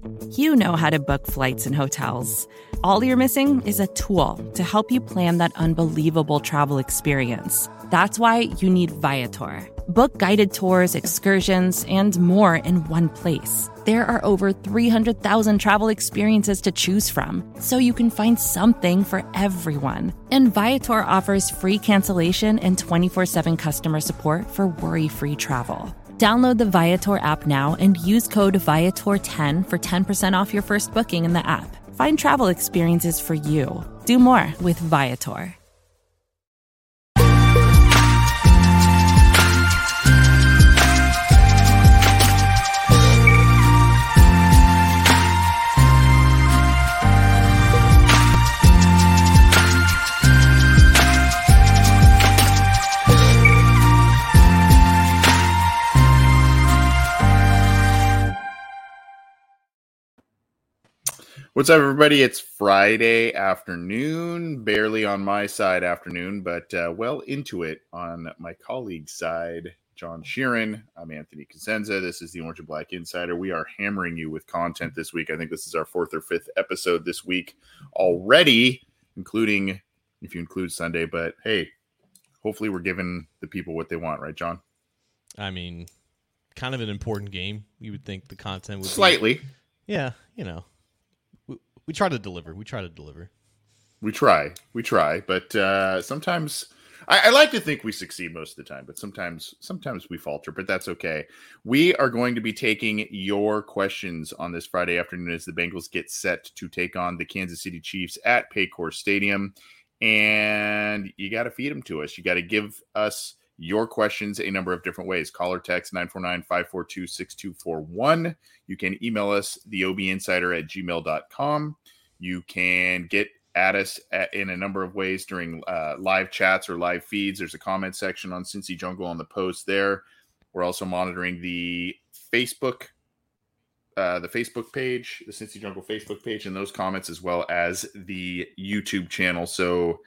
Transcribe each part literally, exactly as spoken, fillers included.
You know how to book flights and hotels. All you're missing is a tool to help you plan that unbelievable travel experience. That's why you need Viator. Book guided tours, excursions, and more in one place. There are over three hundred thousand travel experiences to choose from, so you can find something for everyone. And Viator offers free cancellation and twenty-four seven customer support for worry-free travel. Download the Viator app now and use code Viator ten for ten percent off your first booking in the app. Find travel experiences for you. Do more with Viator. What's up, everybody? It's Friday afternoon, barely on my side afternoon, but uh, well into it on my colleague's side, John Sheeran. I'm Anthony Cosenza. This is the Orange and Black Insider. We are hammering you with content this week. I think this is our fourth or fifth episode this week already, including, if you include Sunday, but hey, hopefully we're giving the people what they want, right, John? I mean, kind of an important game. You would think the content would Slightly. be... Yeah, you know. We try to deliver. We try to deliver. We try. We try. But uh, sometimes I, I like to think we succeed most of the time, but sometimes sometimes we falter, but that's okay. We are going to be taking your questions on this Friday afternoon as the Bengals get set to take on the Kansas City Chiefs at Paycor Stadium. And you got to feed them to us. You got to give us your questions a number of different ways. Call or text nine four nine, five four two, six two four one. You can email us, the O B Insider at gmail dot com. You can get at us at, in a number of ways during uh, live chats or live feeds. There's a comment section on Cincy Jungle on the post there. We're also monitoring the Facebook, uh, the Facebook page, the Cincy Jungle Facebook page, and those comments, as well as the YouTube channel. So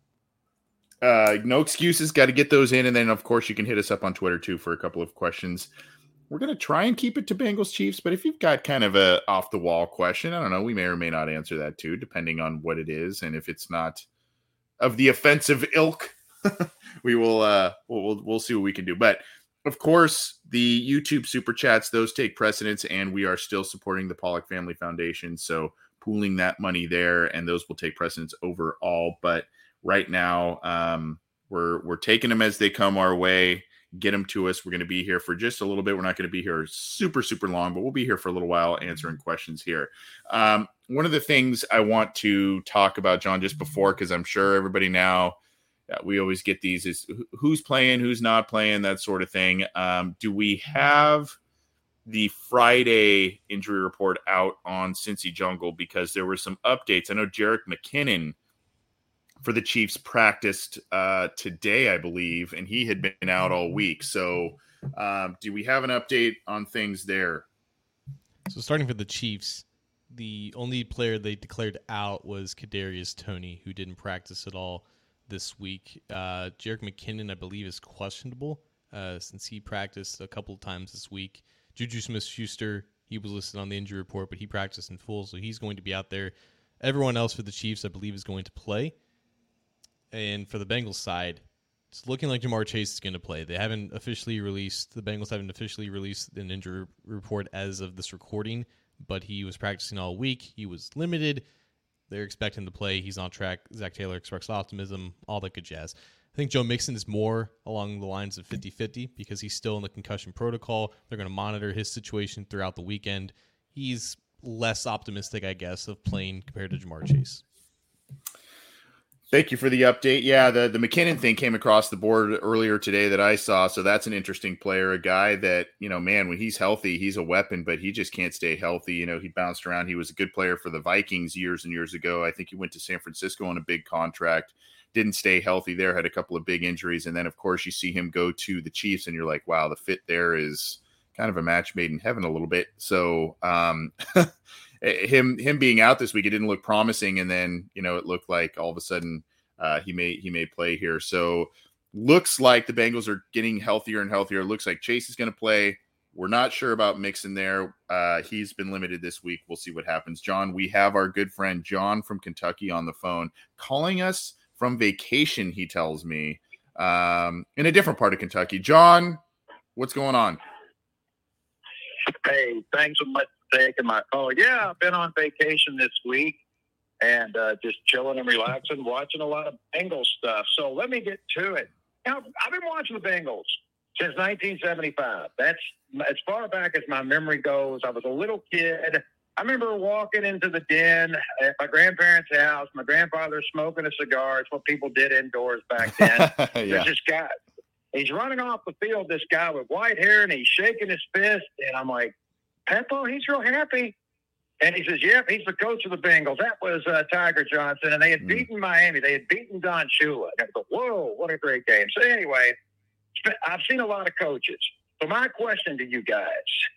uh, no excuses. Got to get those in. And then, of course, you can hit us up on Twitter, too, for a couple of questions. We're going to try and keep it to Bengals Chiefs, but if you've got kind of a off the wall question, I don't know, we may or may not answer that too, depending on what it is. And if it's not of the offensive ilk, we will, uh, we'll, we'll, we'll see what we can do. But of course, the YouTube super chats, those take precedence, and we are still supporting the Pollock Family Foundation. So pooling that money there, and those will take precedence over all. But right now, um, we're, we're taking them as they come our way. Get them to us. We're going to be here for just a little bit. We're not going to be here super, super long, but we'll be here for a little while answering questions here. Um, one of the things I want to talk about, John, just before, because I'm sure everybody now, uh, we always get these, is who's playing, who's not playing, that sort of thing. Um, do we have the Friday injury report out on Cincy Jungle? Because there were some updates. I know Jerick McKinnon for the Chiefs practiced uh, today, I believe, and he had been out all week. So um, do we have an update on things there? So starting for the Chiefs, the only player they declared out was Kadarius Toney, who didn't practice at all this week. Uh, Jerick McKinnon, I believe, is questionable uh, since he practiced a couple of times this week. Juju Smith-Schuster, he was listed on the injury report, but he practiced in full, so he's going to be out there. Everyone else for the Chiefs, I believe, is going to play. And for the Bengals side, it's looking like Ja'Marr Chase is going to play. They haven't officially released, the Bengals haven't officially released an injury report as of this recording, but he was practicing all week. He was limited. They're expecting to play. He's on track. Zach Taylor expressed optimism, all that good jazz. I think Joe Mixon is more along the lines of fifty-fifty because he's still in the concussion protocol. They're going to monitor his situation throughout the weekend. He's less optimistic, I guess, of playing compared to Ja'Marr Chase. Thank you for the update. Yeah, the, the McKinnon thing came across the board earlier today that I saw, so that's an interesting player, a guy that, you know, man, when he's healthy, he's a weapon, but he just can't stay healthy. You know, he bounced around. He was a good player for the Vikings years and years ago. I think he went to San Francisco on a big contract, didn't stay healthy there, had a couple of big injuries, and then, of course, you see him go to the Chiefs, and you're like, wow, the fit there is kind of a match made in heaven a little bit. So, um him him being out this week, it didn't look promising, and then, you know, it looked like all of a sudden uh, he may he may play here. So looks like the Bengals are getting healthier and healthier. Looks like Chase is going to play. We're not sure about Mixon there. Uh, he's been limited this week. We'll see what happens. John, we have our good friend John from Kentucky on the phone calling us from vacation, he tells me, um, in a different part of Kentucky. John, what's going on? Hey, thanks so much for taking my call. Yeah, I've been on vacation this week and uh, just chilling and relaxing, watching a lot of Bengals stuff. So let me get to it. Now, I've been watching the Bengals since nineteen seventy-five. That's as far back as my memory goes. I was a little kid. I remember walking into the den at my grandparents' house. My grandfather smoking a cigar. It's what people did indoors back then. yeah. There's this guy. He's running off the field, this guy with white hair, and he's shaking his fist. And I'm like, Peppo, he's real happy. And he says, yep, he's the coach of the Bengals. That was uh, Tiger Johnson. And they had mm. beaten Miami. They had beaten Don Shula. I go, whoa, what a great game. So anyway, I've seen a lot of coaches. So my question to you guys,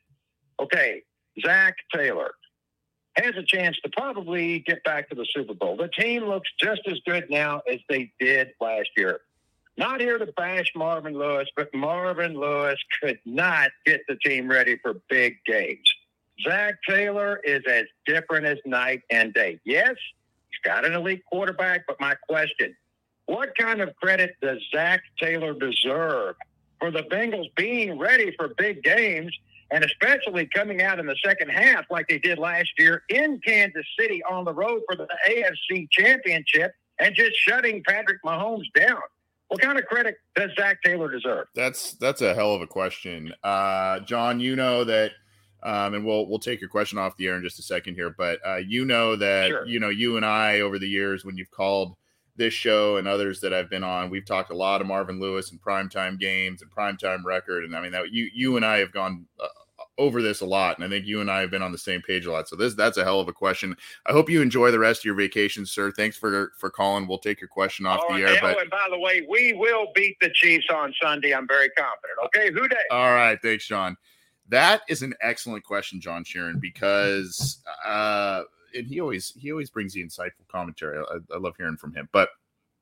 okay, Zach Taylor has a chance to probably get back to the Super Bowl. The team looks just as good now as they did last year. Not here to bash Marvin Lewis, but Marvin Lewis could not get the team ready for big games. Zach Taylor is as different as night and day. Yes, he's got an elite quarterback, but my question, what kind of credit does Zach Taylor deserve for the Bengals being ready for big games, and especially coming out in the second half like they did last year in Kansas City on the road for the A F C Championship and just shutting Patrick Mahomes down? What kind of credit does Zach Taylor deserve? That's that's a hell of a question. Uh, John, you know that, um, and we'll we'll take your question off the air in just a second here, but uh, you know that, sure. you know, you and I over the years when you've called this show and others that I've been on, we've talked a lot of Marvin Lewis and primetime games and primetime record. And I mean, that you you and I have gone uh, over this a lot, and I think you and I have been on the same page a lot. So this that's a hell of a question. I hope you enjoy the rest of your vacation, sir. Thanks for for calling. We'll take your question off oh, the air. But, and by the way, we will beat the Chiefs on Sunday. I'm very confident. Okay, who day? All right, thanks, John. That is an excellent question, John Sheeran, because uh, and he always he always brings the insightful commentary. I, I love hearing from him. But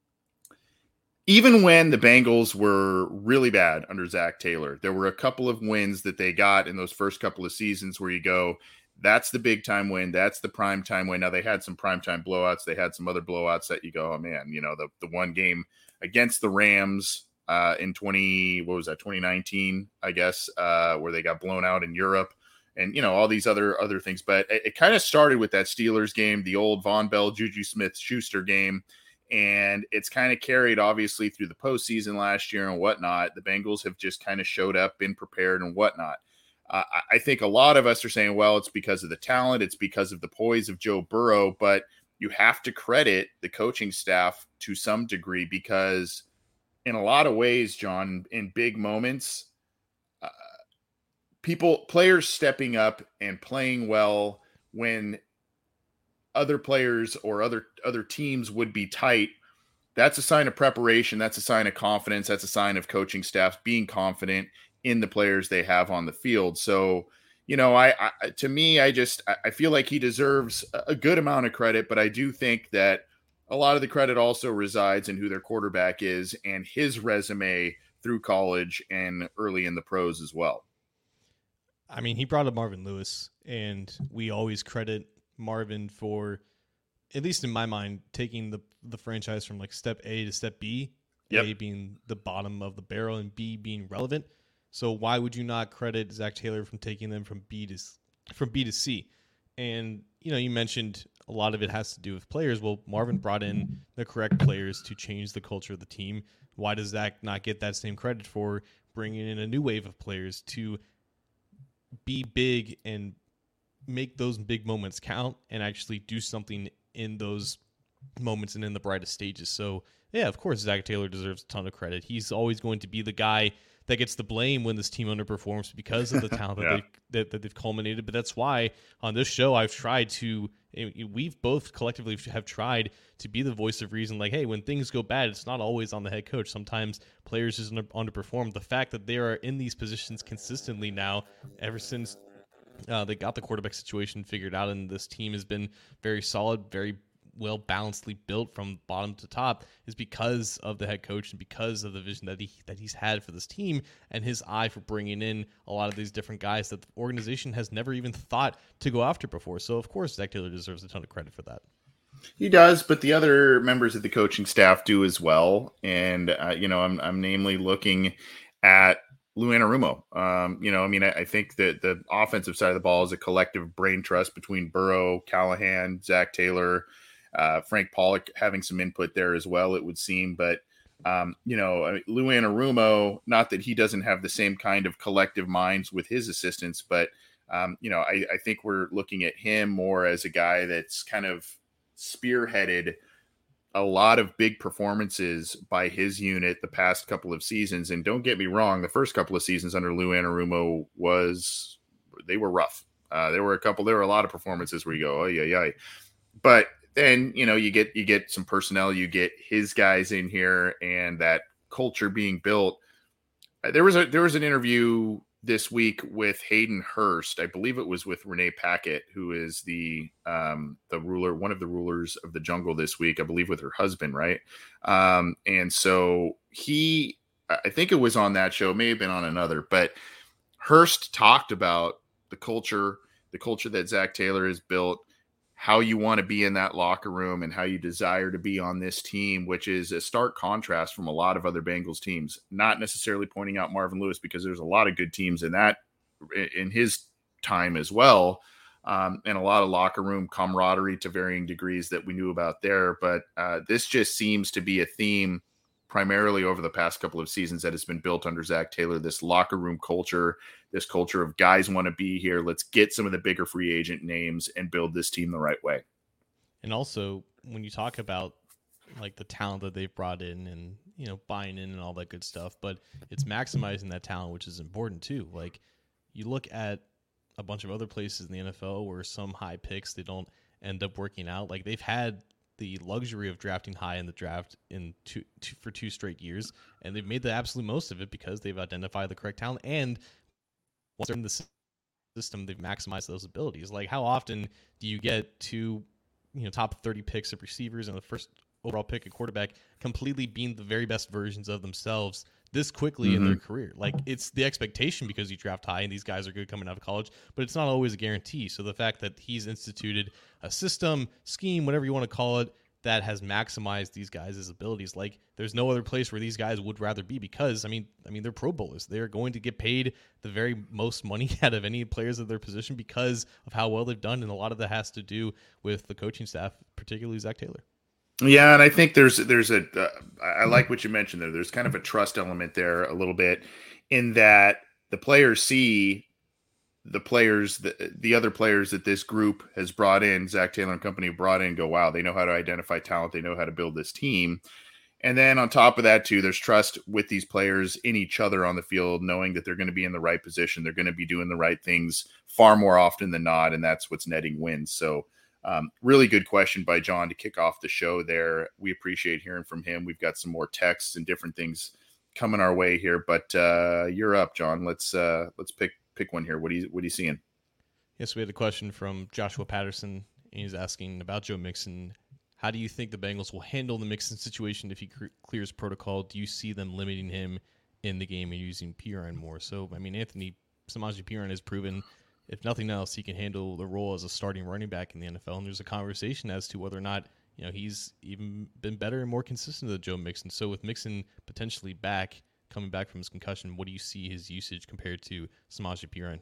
even when the Bengals were really bad under Zach Taylor, there were a couple of wins that they got in those first couple of seasons where you go, that's the big time win. That's the prime time win. Now they had some prime time blowouts. They had some other blowouts that you go, oh man, you know, the, the one game against the Rams uh, in twenty, what was that? twenty nineteen, I guess, uh, where they got blown out in Europe and, you know, all these other, other things. But it, it kind of started with that Steelers game, the old Von Bell, Juju Smith-Schuster game. And it's kind of carried, obviously, through the postseason last year and whatnot. The Bengals have just kind of showed up, been prepared and whatnot. Uh, I think a lot of us are saying, well, it's because of the talent. It's because of the poise of Joe Burrow. But you have to credit the coaching staff to some degree because in a lot of ways, John, in big moments, uh, people, players stepping up and playing well when other players or other other teams would be tight, that's a sign of preparation. That's a sign of confidence. That's a sign of coaching staffs being confident in the players they have on the field. So, you know, I, I to me, I just I feel like he deserves a good amount of credit, but I do think that a lot of the credit also resides in who their quarterback is and his resume through college and early in the pros as well. I mean, he brought up Marvin Lewis, and we always credit Marvin for, at least in my mind, taking the the franchise from like step A to step B, yep. A being the bottom of the barrel and B being relevant. So why would you not credit Zach Taylor from taking them from B to from B to C? And you know, you mentioned a lot of it has to do with players. Well, Marvin brought in the correct players to change the culture of the team. Why does Zach not get that same credit for bringing in a new wave of players to be big and make those big moments count and actually do something in those moments and in the brightest stages? So yeah, of course, Zach Taylor deserves a ton of credit. He's always going to be the guy that gets the blame when this team underperforms because of the talent yeah. that, they've, that, that they've culminated. But that's why on this show, I've tried to, we've both collectively have tried to be the voice of reason. Like, hey, when things go bad, it's not always on the head coach. Sometimes players just underperform. The fact that they are in these positions consistently now, ever since Uh, they got the quarterback situation figured out, and this team has been very solid, very well balancedly built from bottom to top is because of the head coach and because of the vision that he that he's had for this team and his eye for bringing in a lot of these different guys that the organization has never even thought to go after before. So of course Zac Taylor deserves a ton of credit for that. He does, but the other members of the coaching staff do as well. And uh, you know, I'm I'm namely looking at Lou Anarumo. Um, you know, I mean, I, I think that the offensive side of the ball is a collective brain trust between Burrow, Callahan, Zac Taylor, uh, Frank Pollock having some input there as well, it would seem. But, um, you know, I mean, Lou Anarumo, not that he doesn't have the same kind of collective minds with his assistants, but, um, you know, I, I think we're looking at him more as a guy that's kind of spearheaded a lot of big performances by his unit the past couple of seasons. And don't get me wrong, the first couple of seasons under Lou Anarumo was, they were rough. Uh, there were a couple, there were a lot of performances where you go, oh yeah, yeah. But then, you know, you get, you get some personnel, you get his guys in here and that culture being built. There was a, there was an interview this week with Hayden Hurst. I believe it was with Renee Paquette, who is the um, the ruler, one of the rulers of the jungle this week, I believe with her husband, right? Um, and so he, I think it was on that show, may have been on another, but Hurst talked about the culture, the culture that Zac Taylor has built, how you want to be in that locker room and how you desire to be on this team, which is a stark contrast from a lot of other Bengals teams. Not necessarily pointing out Marvin Lewis because there's a lot of good teams in that, in his time as well. Um, and a lot of locker room camaraderie to varying degrees that we knew about there. But uh, this just seems to be a theme primarily over the past couple of seasons that has been built under Zac Taylor, this locker room culture, this culture of guys want to be here. Let's get some of the bigger free agent names and build this team the right way. And also when you talk about like the talent that they've brought in and, you know, buying in and all that good stuff, but it's maximizing that talent, which is important too. Like you look at a bunch of other places in the N F L where some high picks, they don't end up working out. Like they've had the luxury of drafting high in the draft in two, two for two straight years, and they've made the absolute most of it because they've identified the correct talent. And once they're in the system, they've maximized those abilities. Like how often do you get two, you know, top thirty picks of receivers and the first overall pick at quarterback completely being the very best versions of themselves this quickly mm-hmm. in their career? Like it's the expectation because you draft high and these guys are good coming out of college, but it's not always a guarantee. So the fact that he's instituted a system, scheme, whatever you want to call it, that has maximized these guys' abilities. Like there's no other place where these guys would rather be because I mean, I mean, they're Pro Bowlers. They're going to get paid the very most money out of any players of their position because of how well they've done. And a lot of that has to do with the coaching staff, particularly Zac Taylor. Yeah, and I think there's there's a uh, I like what you mentioned there. There's kind of a trust element there a little bit in that the players see the players, the, the other players that this group has brought in, Zac Taylor and company have brought in, go, wow, they know how to identify talent. They know how to build this team. And then on top of that, too, there's trust with these players in each other on the field, knowing that they're going to be in the right position. They're going to be doing the right things far more often than not, and that's what's netting wins. So um, really good question by John to kick off the show there. We appreciate hearing from him. We've got some more texts and different things coming our way here, but uh, you're up, John. Let's uh, let's pick pick one here. What are you what are you seeing? Yes, we had a question from Joshua Patterson. He's asking about Joe Mixon. How do you think the Bengals will handle the Mixon situation if he cr- clears protocol? Do you see them limiting him in the game and using Perine more? So, I mean, Anthony Samaje Perine has proven, if nothing else, he can handle the role as a starting running back in the N F L. And there's a conversation as to whether or not, you know, he's even been better and more consistent than Joe Mixon. So with Mixon potentially back, coming back from his concussion, what do you see his usage compared to Samaje Perine?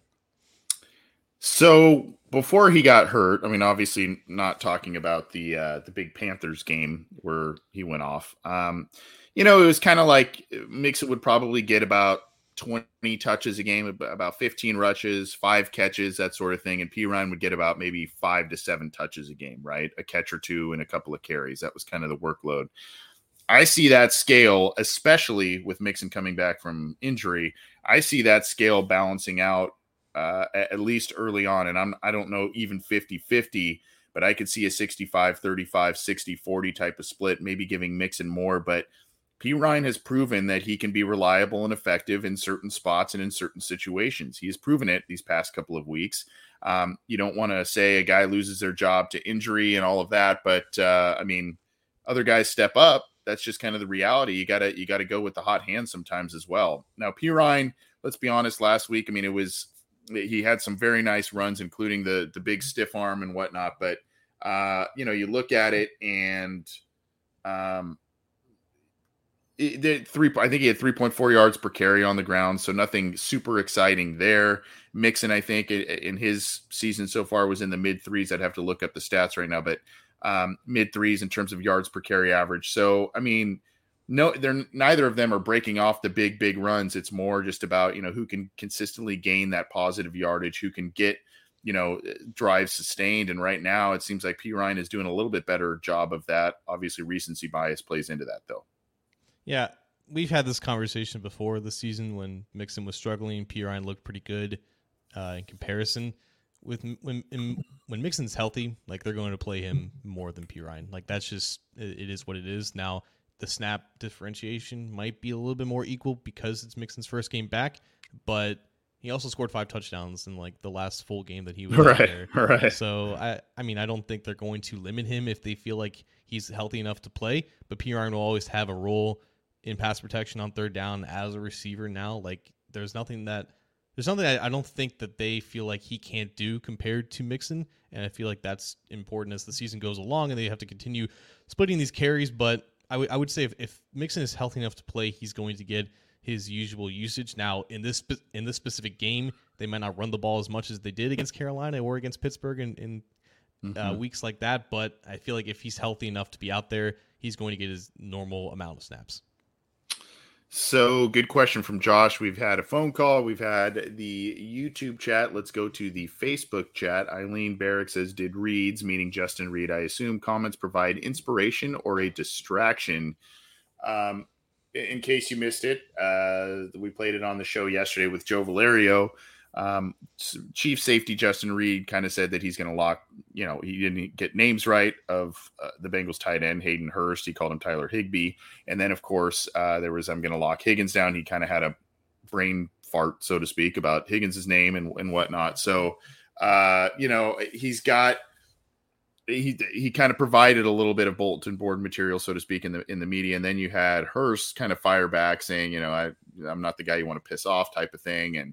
So before he got hurt, I mean, obviously not talking about the uh, the big Panthers game where he went off. Um, you know, it was kind of like Mixon would probably get about twenty touches a game, about fifteen rushes, five catches, that sort of thing. And Perine would get about maybe five to seven touches a game, right? A catch or two and a couple of carries. That was kind of the workload. I see that scale, especially with Mixon coming back from injury. I see that scale balancing out uh, at least early on. And I'm, I don't know, even fifty-fifty, but I could see a sixty-five thirty-five, sixty forty type of split, maybe giving Mixon more. But Perine has proven that he can be reliable and effective in certain spots and in certain situations. He has proven it these past couple of weeks. Um, you don't want to say a guy loses their job to injury and all of that, but uh, I mean, other guys step up. That's just kind of the reality. You gotta you gotta go with the hot hand sometimes as well. Now, Perine, let's be honest, last week, I mean, it was he had some very nice runs, including the the big stiff arm and whatnot. But uh, you know, you look at it and um, it, the three. I think he had three point four yards per carry on the ground, so nothing super exciting there. Mixon, I think, in his season so far was in the mid threes. I'd have to look up the stats right now, but um, mid threes in terms of yards per carry average. So, I mean, no, they're neither of them are breaking off the big, big runs. It's more just about, you know, who can consistently gain that positive yardage, who can get, you know, drives sustained. And right now it seems like Perine is doing a little bit better job of that. Obviously recency bias plays into that though. Yeah. We've had this conversation before this season when Mixon was struggling. Perine looked pretty good uh, in comparison. With when in, when Mixon's healthy, like they're going to play him more than Perine. Like that's just it, it is what it is. Now the snap differentiation might be a little bit more equal because it's Mixon's first game back, but he also scored five touchdowns in like the last full game that he was right, there. Right. So I I mean I don't think they're going to limit him if they feel like he's healthy enough to play. But Perine will always have a role in pass protection on third down as a receiver now. Like there's nothing that there's something I, I don't think that they feel like he can't do compared to Mixon, and I feel like that's important as the season goes along and they have to continue splitting these carries. But I would I would say if, if Mixon is healthy enough to play, he's going to get his usual usage. Now in this in this specific game, they might not run the ball as much as they did against Carolina or against Pittsburgh in, in mm-hmm. uh, weeks like that. But I feel like if he's healthy enough to be out there, he's going to get his normal amount of snaps. So good question from Josh. We've had a phone call. We've had the YouTube chat. Let's go to the Facebook chat. Eileen Barrick says, did Reeds, meaning Justin Reed, I assume comments provide inspiration or a distraction? Um, in case you missed it, uh, we played it on the show yesterday with Joe Valerio. Um, Chief safety Justin Reed kind of said that he's going to lock, you know, he didn't get names right of uh, the Bengals tight end, Hayden Hurst. He called him Tyler Higbee. And then, of course, uh, there was, I'm going to lock Higgins down. He kind of had a brain fart, so to speak, about Higgins' name and, and whatnot. So, uh, you know, he's got, he he kind of provided a little bit of bulletin board material, so to speak, in the in the media. And then you had Hurst kind of fire back saying, you know, I, I'm not the guy you want to piss off type of thing. And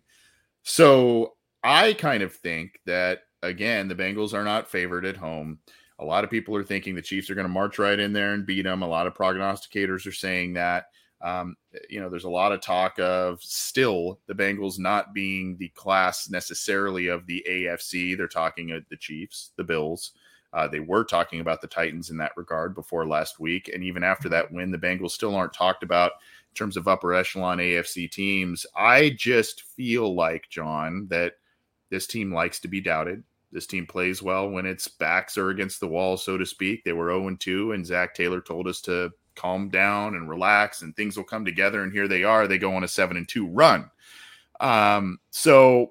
so I kind of think that, again, the Bengals are not favored at home. A lot of people are thinking the Chiefs are going to march right in there and beat them. A lot of prognosticators are saying that. Um, you know, there's a lot of talk of still the Bengals not being the class necessarily of the A F C. They're talking of the Chiefs, the Bills. Uh, they were talking about the Titans in that regard before last week. And even after that win, the Bengals still aren't talked about in terms of upper echelon A F C teams. I just feel like, John, that this team likes to be doubted. This team plays well when its backs are against the wall, so to speak. They were oh and two, and Zach Taylor told us to calm down and relax, and things will come together. And here they are. They go on a seven and two run. Um, so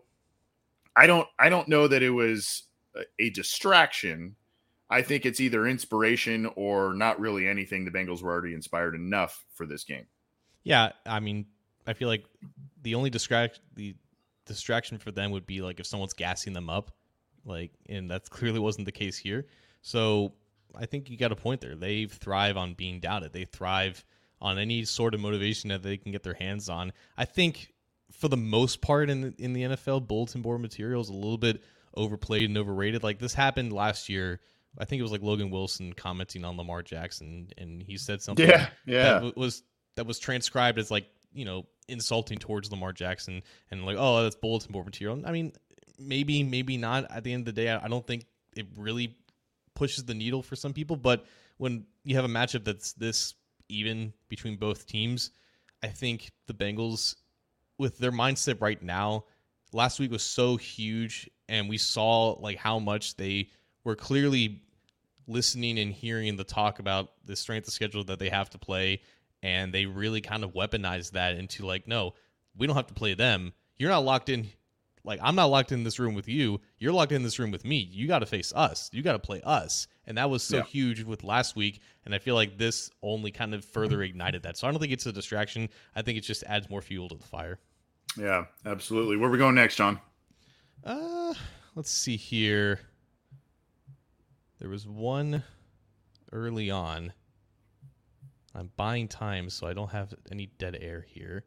I don't, I don't know that it was a, a distraction. I think it's either inspiration or not really anything. The Bengals were already inspired enough for this game. Yeah, I mean, I feel like the only distract the distraction for them would be like if someone's gassing them up, like, and that clearly wasn't the case here. So I think you got a point there. They thrive on being doubted. They thrive on any sort of motivation that they can get their hands on. I think for the most part in the, in the N F L, bulletin board material is a little bit overplayed and overrated. Like this happened last year. I think it was like Logan Wilson commenting on Lamar Jackson, and he said something yeah, yeah. that was that was transcribed as like, you know, insulting towards Lamar Jackson and like, oh, that's bulletin board material. I mean, maybe, maybe not. At the end of the day, I don't think it really pushes the needle for some people. But when you have a matchup that's this even between both teams, I think the Bengals, with their mindset right now, last week was so huge, and we saw like how much they were clearly listening and hearing the talk about the strength of schedule that they have to play, and they really kind of weaponized that into like, no, we don't have to play them. You're not locked in like, I'm not locked in this room with you. You're locked in this room with me. You got to face us. You got to play us. And that was so yeah. huge with last week. And I feel like this only kind of further ignited that. So I don't think it's a distraction. I think it just adds more fuel to the fire. Yeah, absolutely. Where are we going next, John? Uh, let's see here. There was one early on. I'm buying time, so I don't have any dead air here,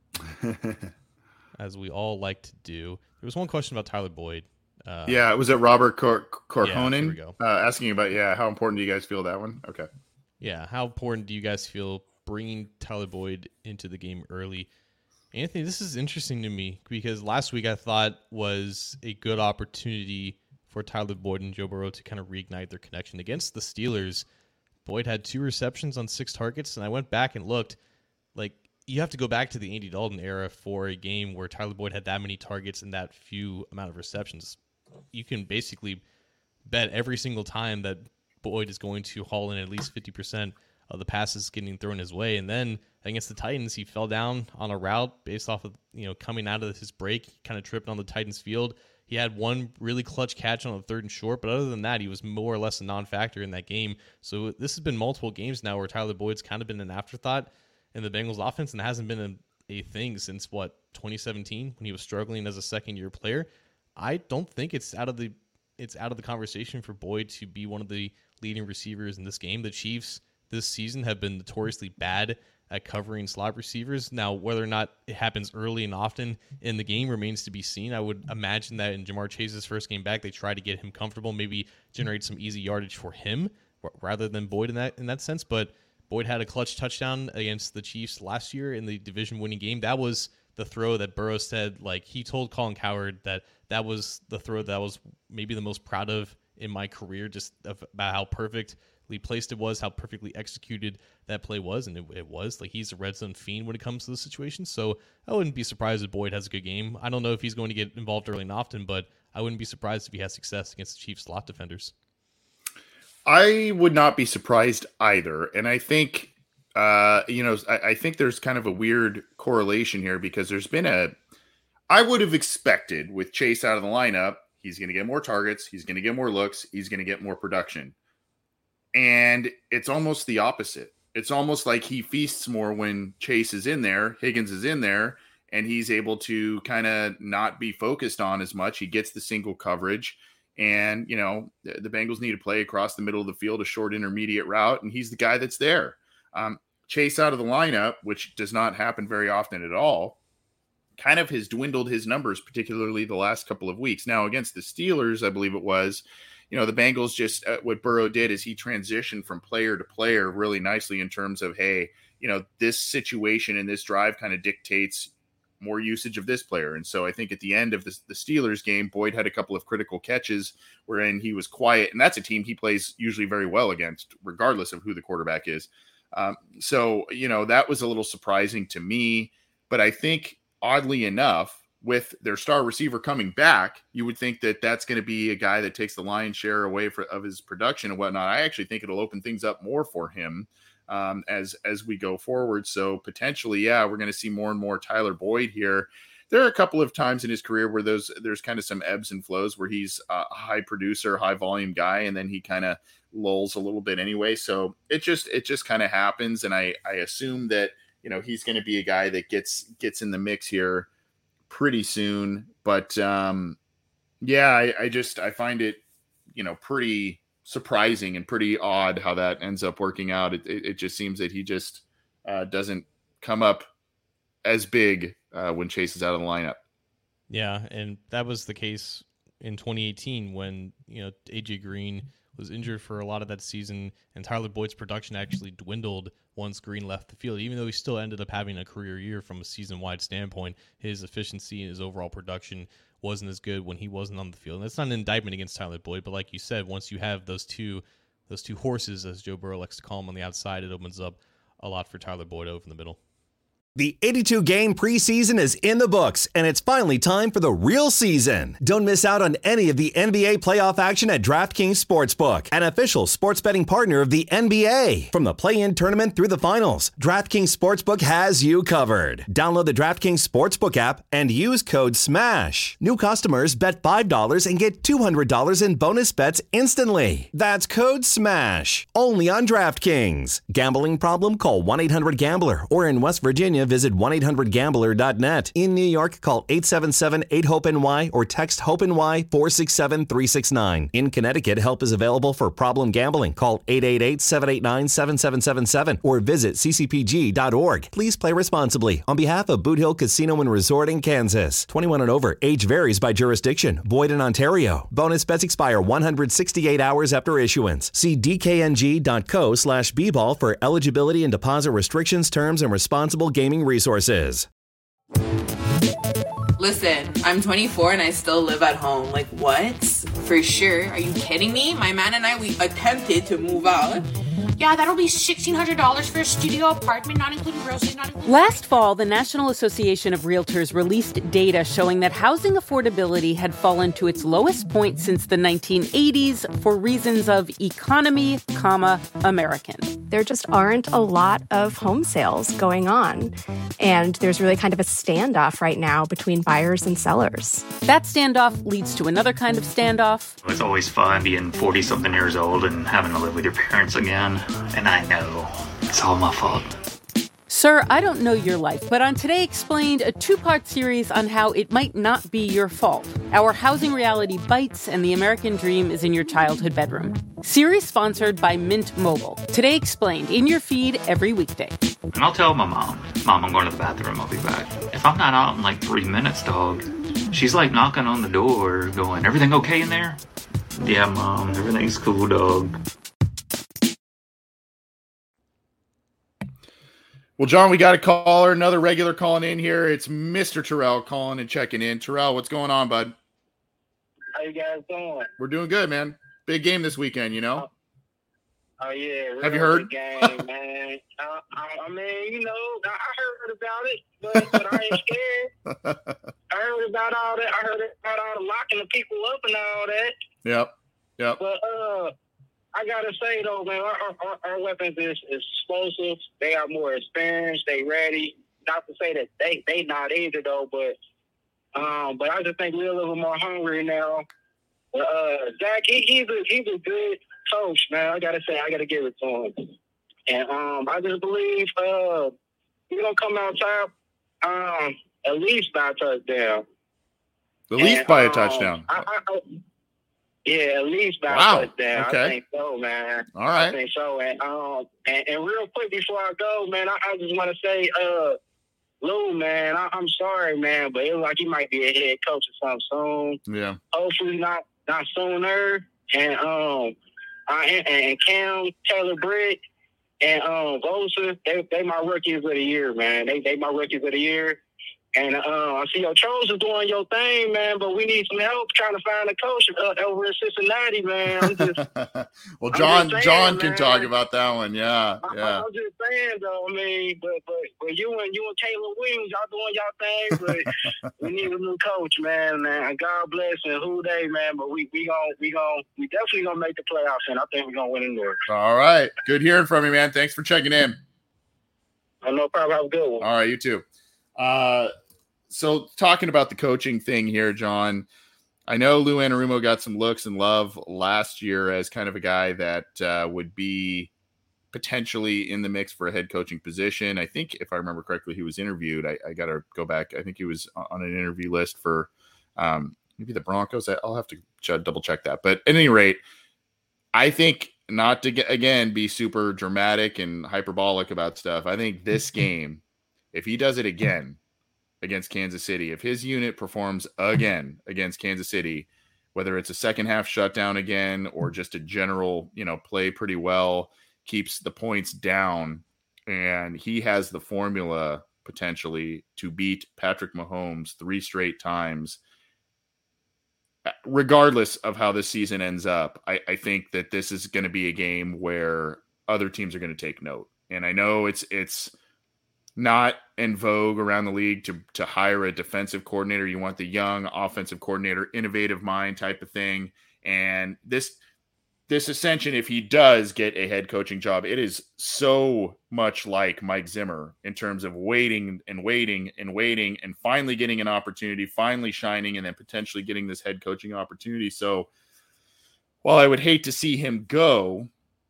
as we all like to do. There was one question about Tyler Boyd. Uh, yeah, was it Robert Cor- Corhonen yeah, uh, asking about, yeah, how important do you guys feel that one? Okay. Yeah, how important do you guys feel bringing Tyler Boyd into the game early? Anthony, this is interesting to me because last week I thought was a good opportunity for Tyler Boyd and Joe Burrow to kind of reignite their connection against the Steelers. Boyd had two receptions on six targets, and I went back and looked. Like, you have to go back to the Andy Dalton era for a game where Tyler Boyd had that many targets and that few amount of receptions. You can basically bet every single time that Boyd is going to haul in at least fifty percent of the passes getting thrown his way. And then against the Titans, he fell down on a route based off of, you know, coming out of his break, kind of tripping on the Titans field. He had one really clutch catch on the third and short, but other than that, he was more or less a non-factor in that game. So this has been multiple games now where Tyler Boyd's kind of been an afterthought in the Bengals offense and hasn't been a, a thing since, what, twenty seventeen when he was struggling as a second-year player. I don't think it's out of the it's out of the conversation for Boyd to be one of the leading receivers in this game. The Chiefs this season have been notoriously bad at covering slot receivers. Now, whether or not it happens early and often in the game remains to be seen. I would imagine that in Jamar Chase's first game back, they try to get him comfortable, maybe generate some easy yardage for him rather than Boyd in that in that sense. But Boyd had a clutch touchdown against the Chiefs last year in the division-winning game. That was the throw that Burrow said, like, he told Colin Cowherd that that was the throw that I was maybe the most proud of in my career, just about how perfectly placed it was, how perfectly executed that play was, and it, it was. Like, he's a red zone fiend when it comes to the situation, so I wouldn't be surprised if Boyd has a good game. I don't know if he's going to get involved early and often, but I wouldn't be surprised if he has success against the Chiefs slot defenders. I would not be surprised either, and I think, uh, you know, I, I think there's kind of a weird correlation here because there's been a, I would have expected with Chase out of the lineup, he's going to get more targets, he's going to get more looks, he's going to get more production. And it's almost the opposite. It's almost like he feasts more when Chase is in there, Higgins is in there, and he's able to kind of not be focused on as much. He gets the single coverage, and, you know, the, the Bengals need to play across the middle of the field, a short intermediate route, and he's the guy that's there. Um, Chase out of the lineup, which does not happen very often at all, kind of has dwindled his numbers, particularly the last couple of weeks. Now, against the Steelers, I believe it was, you know, the Bengals just, uh, what Burrow did is he transitioned from player to player really nicely in terms of, hey, you know, this situation and this drive kind of dictates more usage of this player. And so I think at the end of the, the Steelers game, Boyd had a couple of critical catches wherein he was quiet. And that's a team he plays usually very well against, regardless of who the quarterback is. Um, so, you know, that was a little surprising to me. But I think, oddly enough, with their star receiver coming back, you would think that that's going to be a guy that takes the lion's share away for, of his production and whatnot. I actually think it'll open things up more for him um, as as we go forward. So potentially, yeah, we're going to see more and more Tyler Boyd here. There are a couple of times in his career where those there's kind of some ebbs and flows where he's a high producer, high volume guy, and then he kind of lulls a little bit anyway. So it just it just kind of happens, and I I assume that, you know, he's going to be a guy that gets gets in the mix here pretty soon. But um, yeah, I, I just I find it, you know, pretty surprising and pretty odd how that ends up working out. It it, it just seems that he just uh, doesn't come up as big uh, when Chase is out of the lineup. Yeah, and that was the case in twenty eighteen when, you know, A J Green was injured for a lot of that season, and Tyler Boyd's production actually dwindled once Green left the field. Even though he still ended up having a career year from a season-wide standpoint, his efficiency and his overall production wasn't as good when he wasn't on the field. And that's not an indictment against Tyler Boyd, but like you said, once you have those two those two horses, as Joe Burrow likes to call them, on the outside, it opens up a lot for Tyler Boyd over in the middle. The eighty-two game preseason is in the books, and it's finally time for the real season. Don't miss out on any of the N B A playoff action at DraftKings Sportsbook, an official sports betting partner of the N B A. From the play-in tournament through the finals, DraftKings Sportsbook has you covered. Download the DraftKings Sportsbook app and use code SMASH. New customers bet five dollars and get two hundred dollars in bonus bets instantly. That's code SMASH. Only on DraftKings. Gambling problem? Call one eight hundred gambler, or in West Virginia, visit one eight hundred gambler dot net. In New York, call eight seven seven eight hope N Y or text HOPE-NY four six seven three six nine. In Connecticut, help is available for problem gambling. Call eight eight eight seven eight nine seven seven seven seven or visit c c p g dot org. Please play responsibly. On behalf of Boot Hill Casino and Resort in Kansas. twenty-one and over. Age varies by jurisdiction. Void in Ontario. Bonus bets expire one hundred sixty-eight hours after issuance. See d k n g dot co slash b ball for eligibility and deposit restrictions, terms, and responsible gaming resources. Listen, I'm twenty-four and I still live at home. Like, what? For sure. Are you kidding me? My man and I, we attempted to move out. Yeah, that'll be sixteen hundred dollars for a studio apartment, not including groceries, not including... Last fall, the National Association of Realtors released data showing that housing affordability had fallen to its lowest point since the nineteen eighties for reasons of economy, comma, American. There just aren't a lot of home sales going on. And there's really kind of a standoff right now between buyers and sellers. That standoff leads to another kind of standoff. It's always fun being forty-something years old and having to live with your parents again. And I know it's all my fault. Sir, I don't know your life, but on Today Explained, a two-part series on how it might not be your fault. Our housing reality bites, and the American dream is in your childhood bedroom. Series sponsored by Mint Mobile. Today Explained, in your feed every weekday. And I'll tell my mom, Mom, I'm going to the bathroom, I'll be back. If I'm not out in like three minutes, dog, she's like knocking on the door, going, everything okay in there? Yeah, Mom, everything's cool, dog. Well, John, we got a caller, another regular calling in here. It's Mister Terrell calling and checking in. Terrell, what's going on, bud? How you guys doing? We're doing good, man. Big game this weekend, you know? Oh, oh yeah. Have you heard? Game, man. uh, I, I mean, you know, I heard about it, but, but I ain't scared. I heard about all that. I heard about all the locking the people up and all that. Yep. Yep. But, uh, I gotta say though, man, our, our, our weapons is, is explosive. They are more experienced. They ready. Not to say that they they not either though, but um, but I just think we're a little more hungry now. But, uh, Zach, he, he's a he's a good coach, man. I gotta say, I gotta give it to him. And um, I just believe uh, we're gonna come out top, um, at least by a touchdown. At least and, by a um, touchdown. I, I, I, Yeah, at least by wow. a touchdown. Okay. I think so, man. All right. I think so. And um, and, and real quick before I go, man, I, I just want to say, uh, Lou, man, I, I'm sorry, man, but it looks like he might be a head coach or something soon. Yeah. Hopefully not not sooner. And um, I and, and Cam Taylor Britt and um Bosa, they they my rookies of the year, man. They they my rookies of the year. And uh, I see your Trolls is doing your thing, man, but we need some help trying to find a coach uh, over in Cincinnati, man. I'm just, well, John saying, John can man. talk about that one. Yeah, yeah. I, I'm just saying, though, I mean, but, but, but you and you and Caleb Williams, y'all doing y'all thing, but we need a new coach, man, man. God bless and who they, man, but we we gon' we gon' we definitely gonna make the playoffs, and I think we're gonna win in there. All right. Good hearing from you, man. Thanks for checking in. Oh, no problem. Have a good one. All right, you too. Uh So talking about the coaching thing here, John, I know Lou Anarumo got some looks and love last year as kind of a guy that uh, would be potentially in the mix for a head coaching position. I think if I remember correctly, he was interviewed. I, I got to go back. I think he was on an interview list for um, maybe the Broncos. I'll have to ch- double check that. But at any rate, I think not to get, again, be super dramatic and hyperbolic about stuff. I think this game, if he does it again, against Kansas City, if his unit performs again against Kansas City, whether it's a second half shutdown again or just a general, you know, play pretty well, keeps the points down, and he has the formula potentially to beat Patrick Mahomes three straight times, regardless of how this season ends up, I, I think that this is going to be a game where other teams are going to take note. And I know it's, it's, not in vogue around the league to to hire a defensive coordinator. You want the young offensive coordinator, innovative mind type of thing. And this this ascension, if he does get a head coaching job, it is so much like Mike Zimmer in terms of waiting and waiting and waiting and finally getting an opportunity, finally shining, and then potentially getting this head coaching opportunity. So while I would hate to see him go,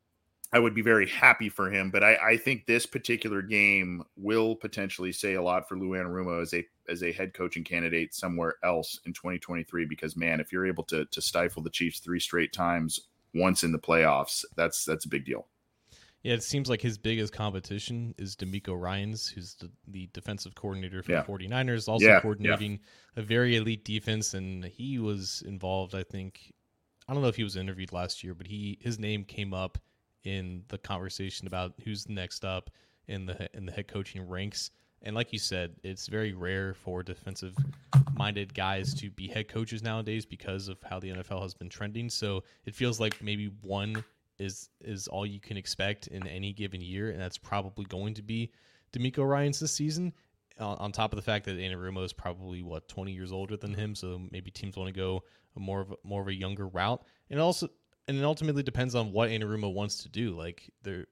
I would be very happy for him. But I, I think this particular game will potentially say a lot for Lou Anarumo as a as a head coaching candidate somewhere else in twenty twenty-three. Because, man, if you're able to to stifle the Chiefs three straight times once in the playoffs, that's that's a big deal. Yeah, it seems like his biggest competition is DeMeco Ryans, who's the, the defensive coordinator for Yeah. the 49ers, also Yeah, coordinating a very elite defense. And he was involved, I think, I don't know if he was interviewed last year, but he his name came up in the conversation about who's next up in the in the head coaching ranks. And like you said, it's very rare for defensive-minded guys to be head coaches nowadays because of how the N F L has been trending. So it feels like maybe one is is all you can expect in any given year, and that's probably going to be DeMeco Ryans this season. On, on top of the fact that Anarumo is probably what twenty years older than him, so maybe teams want to go a more of a, more of a younger route, and also and it ultimately depends on what Anarumo wants to do. Like there.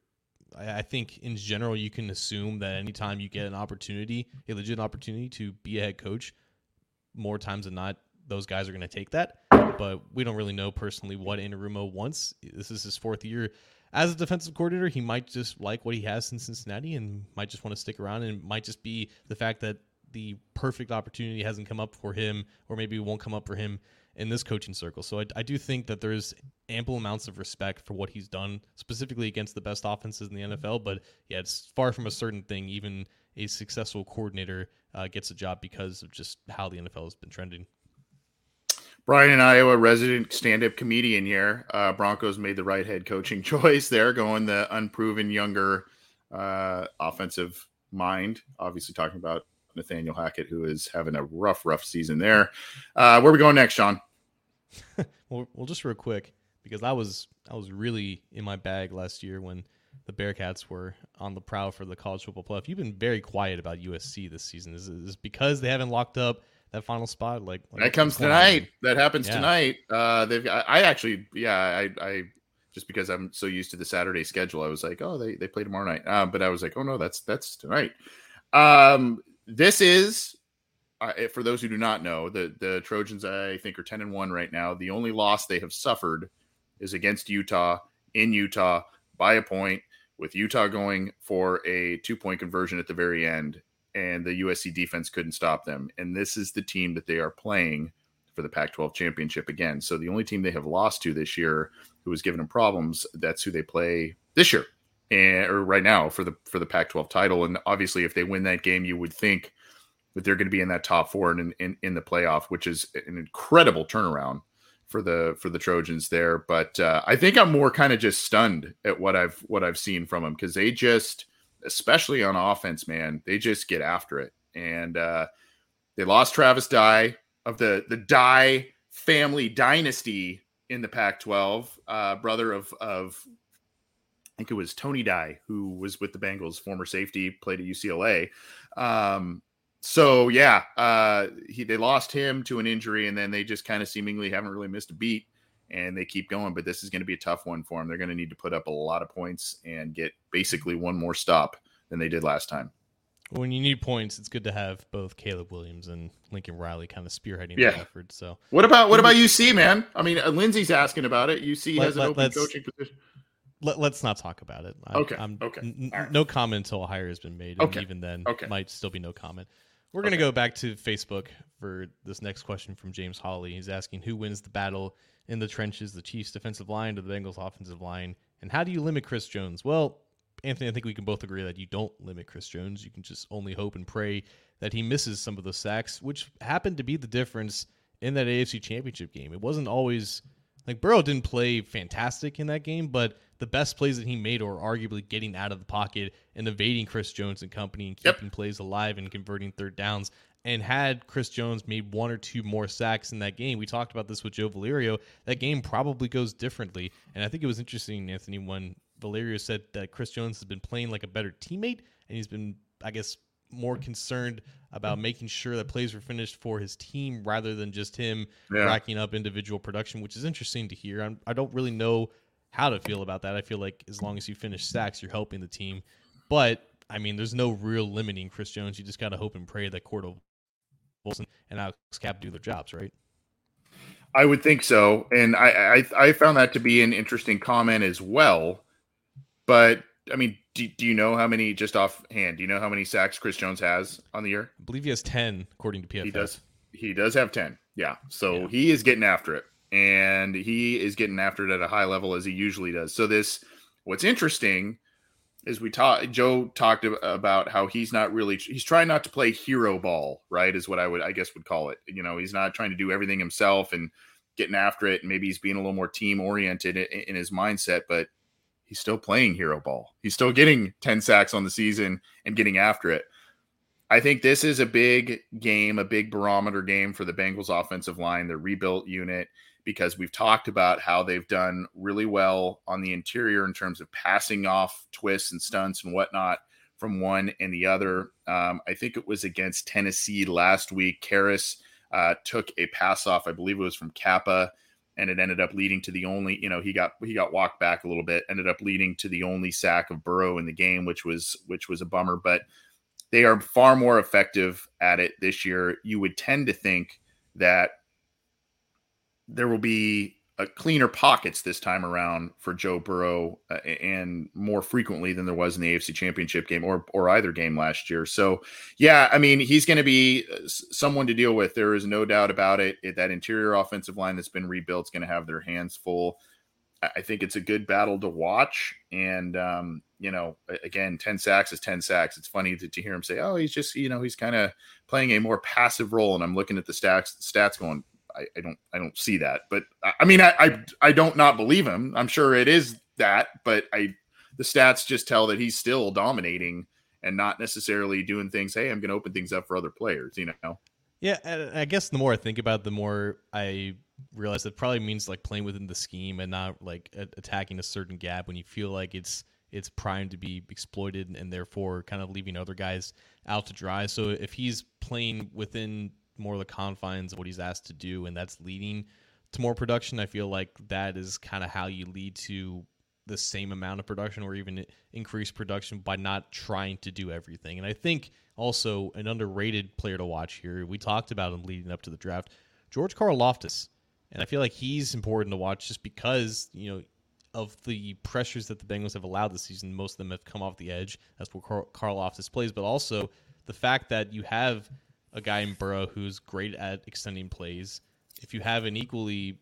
I think in general, you can assume that anytime you get an opportunity, a legit opportunity to be a head coach, more times than not, those guys are going to take that. But we don't really know personally what Anarumo wants. This is his fourth year as a defensive coordinator. He might just like what he has in Cincinnati and might just want to stick around. And it might just be the fact that the perfect opportunity hasn't come up for him, or maybe it won't come up for him in this coaching circle. So I, I do think that there's ample amounts of respect for what he's done, specifically against the best offenses in the N F L. But yeah, it's far from a certain thing. Even a successful coordinator uh, gets a job because of just how the N F L has been trending. Brian in Iowa, resident stand-up comedian here. Uh, Broncos made the right head coaching choice there, going the unproven younger uh, offensive mind. Obviously talking about Nathaniel Hackett, who is having a rough, rough season there. Uh, where are we going next, Sean? well, well, just real quick, because I was I was really in my bag last year when the Bearcats were on the prowl for the college football playoff. You've been very quiet about U S C this season. Is it because they haven't locked up that final spot? Like, like that comes tonight. That happens yeah. tonight. Uh, they've. I, I actually, yeah, I, I just because I'm so used to the Saturday schedule, I was like, oh, they they play tomorrow night. Uh, but I was like, oh no, that's that's tonight. Um. This is, uh, for those who do not know, the, the Trojans, I think, are ten and one right now. The only loss they have suffered is against Utah, in Utah, by a point, with Utah going for a two-point conversion at the very end, and the U S C defense couldn't stop them. And this is the team that they are playing for the Pac twelve championship again. So the only team they have lost to this year who has given them problems, that's who they play this year. And, or right now for the for the Pac twelve title. And obviously, if they win that game, you would think that they're going to be in that top four and in, in, in the playoff, which is an incredible turnaround for the for the Trojans there. But uh, I think I'm more kind of just stunned at what I've what I've seen from them, because they just, especially on offense, man, they just get after it. And uh, they lost Travis Dye of the the Dye family dynasty in the Pac twelve, uh, brother of of. I think it was Tony Dye, who was with the Bengals, former safety, played at U C L A. Um, so, yeah, uh, he, they lost him to an injury, and then they just kind of seemingly haven't really missed a beat, and they keep going. But this is going to be a tough one for them. They're going to need to put up a lot of points and get basically one more stop than they did last time. When you need points, it's good to have both Caleb Williams and Lincoln Riley kind of spearheading yeah. the effort. So, what about what about U C, man? I mean, uh, Lindsay's asking about it. U C let, has an let, open coaching position. Let, let's not talk about it. I, okay. I'm, okay. N- right. No comment until a hire has been made. Okay. And even then, okay. might still be no comment. We're going to okay. go back to Facebook for this next question from James Hawley. He's asking, who wins the battle in the trenches, the Chiefs' defensive line or the Bengals' offensive line? And how do you limit Chris Jones? Well, Anthony, I think we can both agree that you don't limit Chris Jones. You can just only hope and pray that he misses some of the sacks, which happened to be the difference in that A F C Championship game. It wasn't always like Burrow didn't play fantastic in that game, but the best plays that he made were arguably getting out of the pocket and evading Chris Jones and company and keeping yep. plays alive and converting third downs. And had Chris Jones made one or two more sacks in that game, we talked about this with Joe Valerio, that game probably goes differently. And I think it was interesting, Anthony, when Valerio said that Chris Jones has been playing like a better teammate and he's been I guess, more concerned about making sure that plays were finished for his team rather than just him yeah. racking up individual production, which is interesting to hear. I'm, I don't really know how to feel about that. I feel like as long as you finish sacks, you're helping the team. But, I mean, there's no real limiting Chris Jones. You just got to hope and pray that Cordell Wilson and Alex Cap do their jobs, right? I would think so. And I, I, I found that to be an interesting comment as well. But, I mean, do, do you know how many, just offhand, do you know how many sacks Chris Jones has on the year? I believe he has ten, according to P F F. He does. He does have ten. Yeah. So yeah. he is getting after it. And he is getting after it at a high level as he usually does. So this, what's interesting is we talked, Joe talked about how he's not really, he's trying not to play hero ball, right? Is what I would, I guess would call it. You know, he's not trying to do everything himself and getting after it. And maybe he's being a little more team oriented in, in his mindset, but he's still playing hero ball. He's still getting ten sacks on the season and getting after it. I think this is a big game, a big barometer game for the Bengals offensive line, the rebuilt unit, because we've talked about how they've done really well on the interior in terms of passing off twists and stunts and whatnot from one and the other. Um, I think it was against Tennessee last week. Karras uh, took a pass off, I believe it was from Kappa, and it ended up leading to the only, you know, he got he got walked back a little bit, ended up leading to the only sack of Burrow in the game, which was which was a bummer. But they are far more effective at it this year. You would tend to think that there will be a cleaner pockets this time around for Joe Burrow uh, and more frequently than there was in the A F C Championship game or or either game last year. So, yeah, I mean, he's going to be someone to deal with. There is no doubt about it. it that interior offensive line that's been rebuilt is going to have their hands full. I think it's a good battle to watch. And, um, you know, again, ten sacks is ten sacks. It's funny to, to hear him say, oh, he's just, you know, he's kind of playing a more passive role. And I'm looking at the stats, stats going, I, I don't, I don't see that, but I, I mean, I, I, I don't not believe him. I'm sure it is that, but I, the stats just tell that he's still dominating and not necessarily doing things. Hey, I'm going to open things up for other players, you know? Yeah. I guess the more I think about it, the more I realize that probably means like playing within the scheme and not like a- attacking a certain gap when you feel like it's, it's primed to be exploited and therefore kind of leaving other guys out to dry. So if he's playing within more of the confines of what he's asked to do, and that's leading to more production, I feel like that is kind of how you lead to the same amount of production or even increased production by not trying to do everything. And I think also an underrated player to watch here, we talked about him leading up to the draft, George Karlaftis. And I feel like he's important to watch just because, you know, of the pressures that the Bengals have allowed this season. Most of them have come off the edge. That's where Karl- Karlaftis plays. But also the fact that you have a guy in Burrow who's great at extending plays. If you have an equally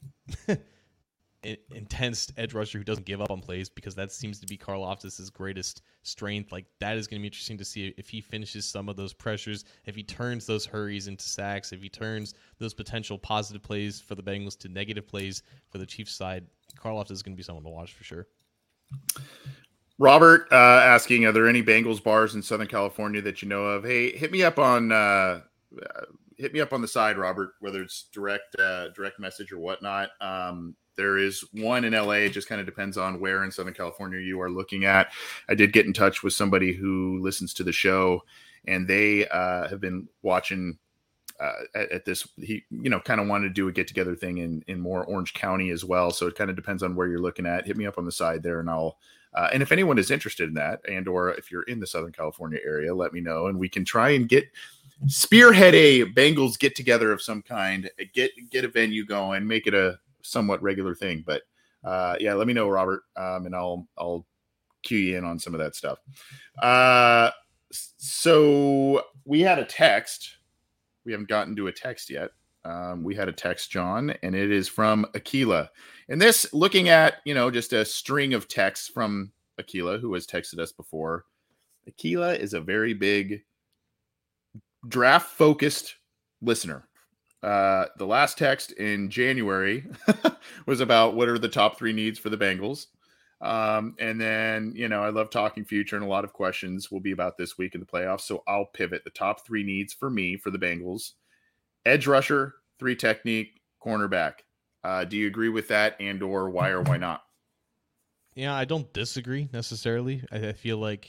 intense edge rusher who doesn't give up on plays, because that seems to be Karlaftis' greatest strength, like that is going to be interesting to see if he finishes some of those pressures, if he turns those hurries into sacks, if he turns those potential positive plays for the Bengals to negative plays for the Chiefs side. Karlaftis is going to be someone to watch for sure. Robert uh, asking, are there any Bengals bars in Southern California that you know of? Hey, hit me up on uh, uh, hit me up on the side, Robert, whether it's direct uh, direct message or whatnot. Um, there is one in L A. It just kind of depends on where in Southern California you are looking at. I did get in touch with somebody who listens to the show, and they uh, have been watching uh, at, at this. He, you know, kind of wanted to do a get together thing in in more Orange County as well. So it kind of depends on where you're looking at. Hit me up on the side there, and I'll. Uh, and if anyone is interested in that, and or if you're in the Southern California area, let me know, and we can try and get spearhead a Bengals get together of some kind, get get a venue going, make it a somewhat regular thing. But uh, yeah, let me know, Robert, um, and I'll I'll cue you in on some of that stuff. Uh, so we had a text. We haven't gotten to a text yet. Um, we had a text, John, and it is from Aquila. And this, looking at, you know, just a string of texts from Aquila, who has texted us before. Aquila is a very big draft-focused listener. Uh, the last text in January was about what are the top three needs for the Bengals. Um, and then, you know, I love talking future, and a lot of questions will be about this week in the playoffs. So I'll pivot. The top three needs for me for the Bengals: edge rusher, three technique, cornerback. Uh, do you agree with that, and or why or why not? Yeah, I don't disagree necessarily. I, I feel like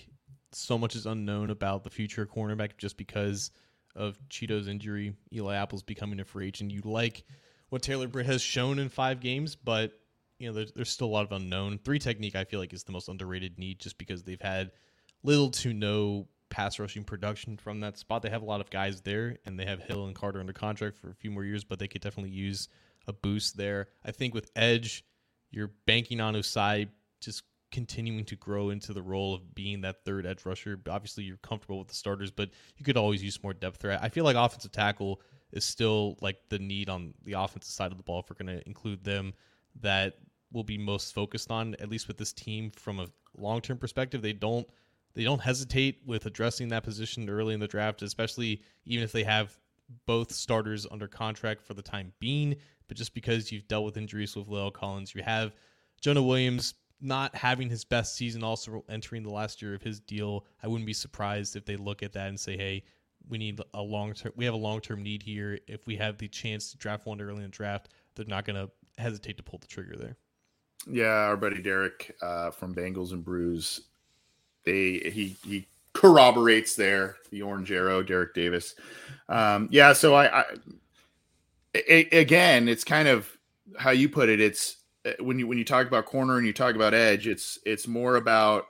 so much is unknown about the future cornerback just because of Cheeto's injury. Eli Apple's becoming a free agent. You like what Taylor Britt has shown in five games, but you know there's, there's still a lot of unknown. Three technique, I feel like, is the most underrated need just because they've had little to no pass rushing production from that spot. They have a lot of guys there, and they have Hill and Carter under contract for a few more years, but they could definitely use a boost there. I think with edge, you're banking on Osai just continuing to grow into the role of being that third edge rusher. Obviously, you're comfortable with the starters, but you could always use more depth there. I feel like offensive tackle is still like the need on the offensive side of the ball if we're going to include them that will be most focused on, at least with this team from a long-term perspective. They don't they don't hesitate with addressing that position early in the draft, especially even if they have both starters under contract for the time being. But just because you've dealt with injuries with La'el Collins, you have Jonah Williams not having his best season, also entering the last year of his deal. I wouldn't be surprised if they look at that and say, hey, we need a long term. We have a long term need here. If we have the chance to draft one early in the draft, they're not going to hesitate to pull the trigger there. Yeah, our buddy Derek uh, from Bengals and Brews, they he he corroborates there the orange arrow, Derek Davis. Um, yeah, so I, I a, again, it's kind of how you put it. It's when you when you talk about corner and you talk about edge, it's it's more about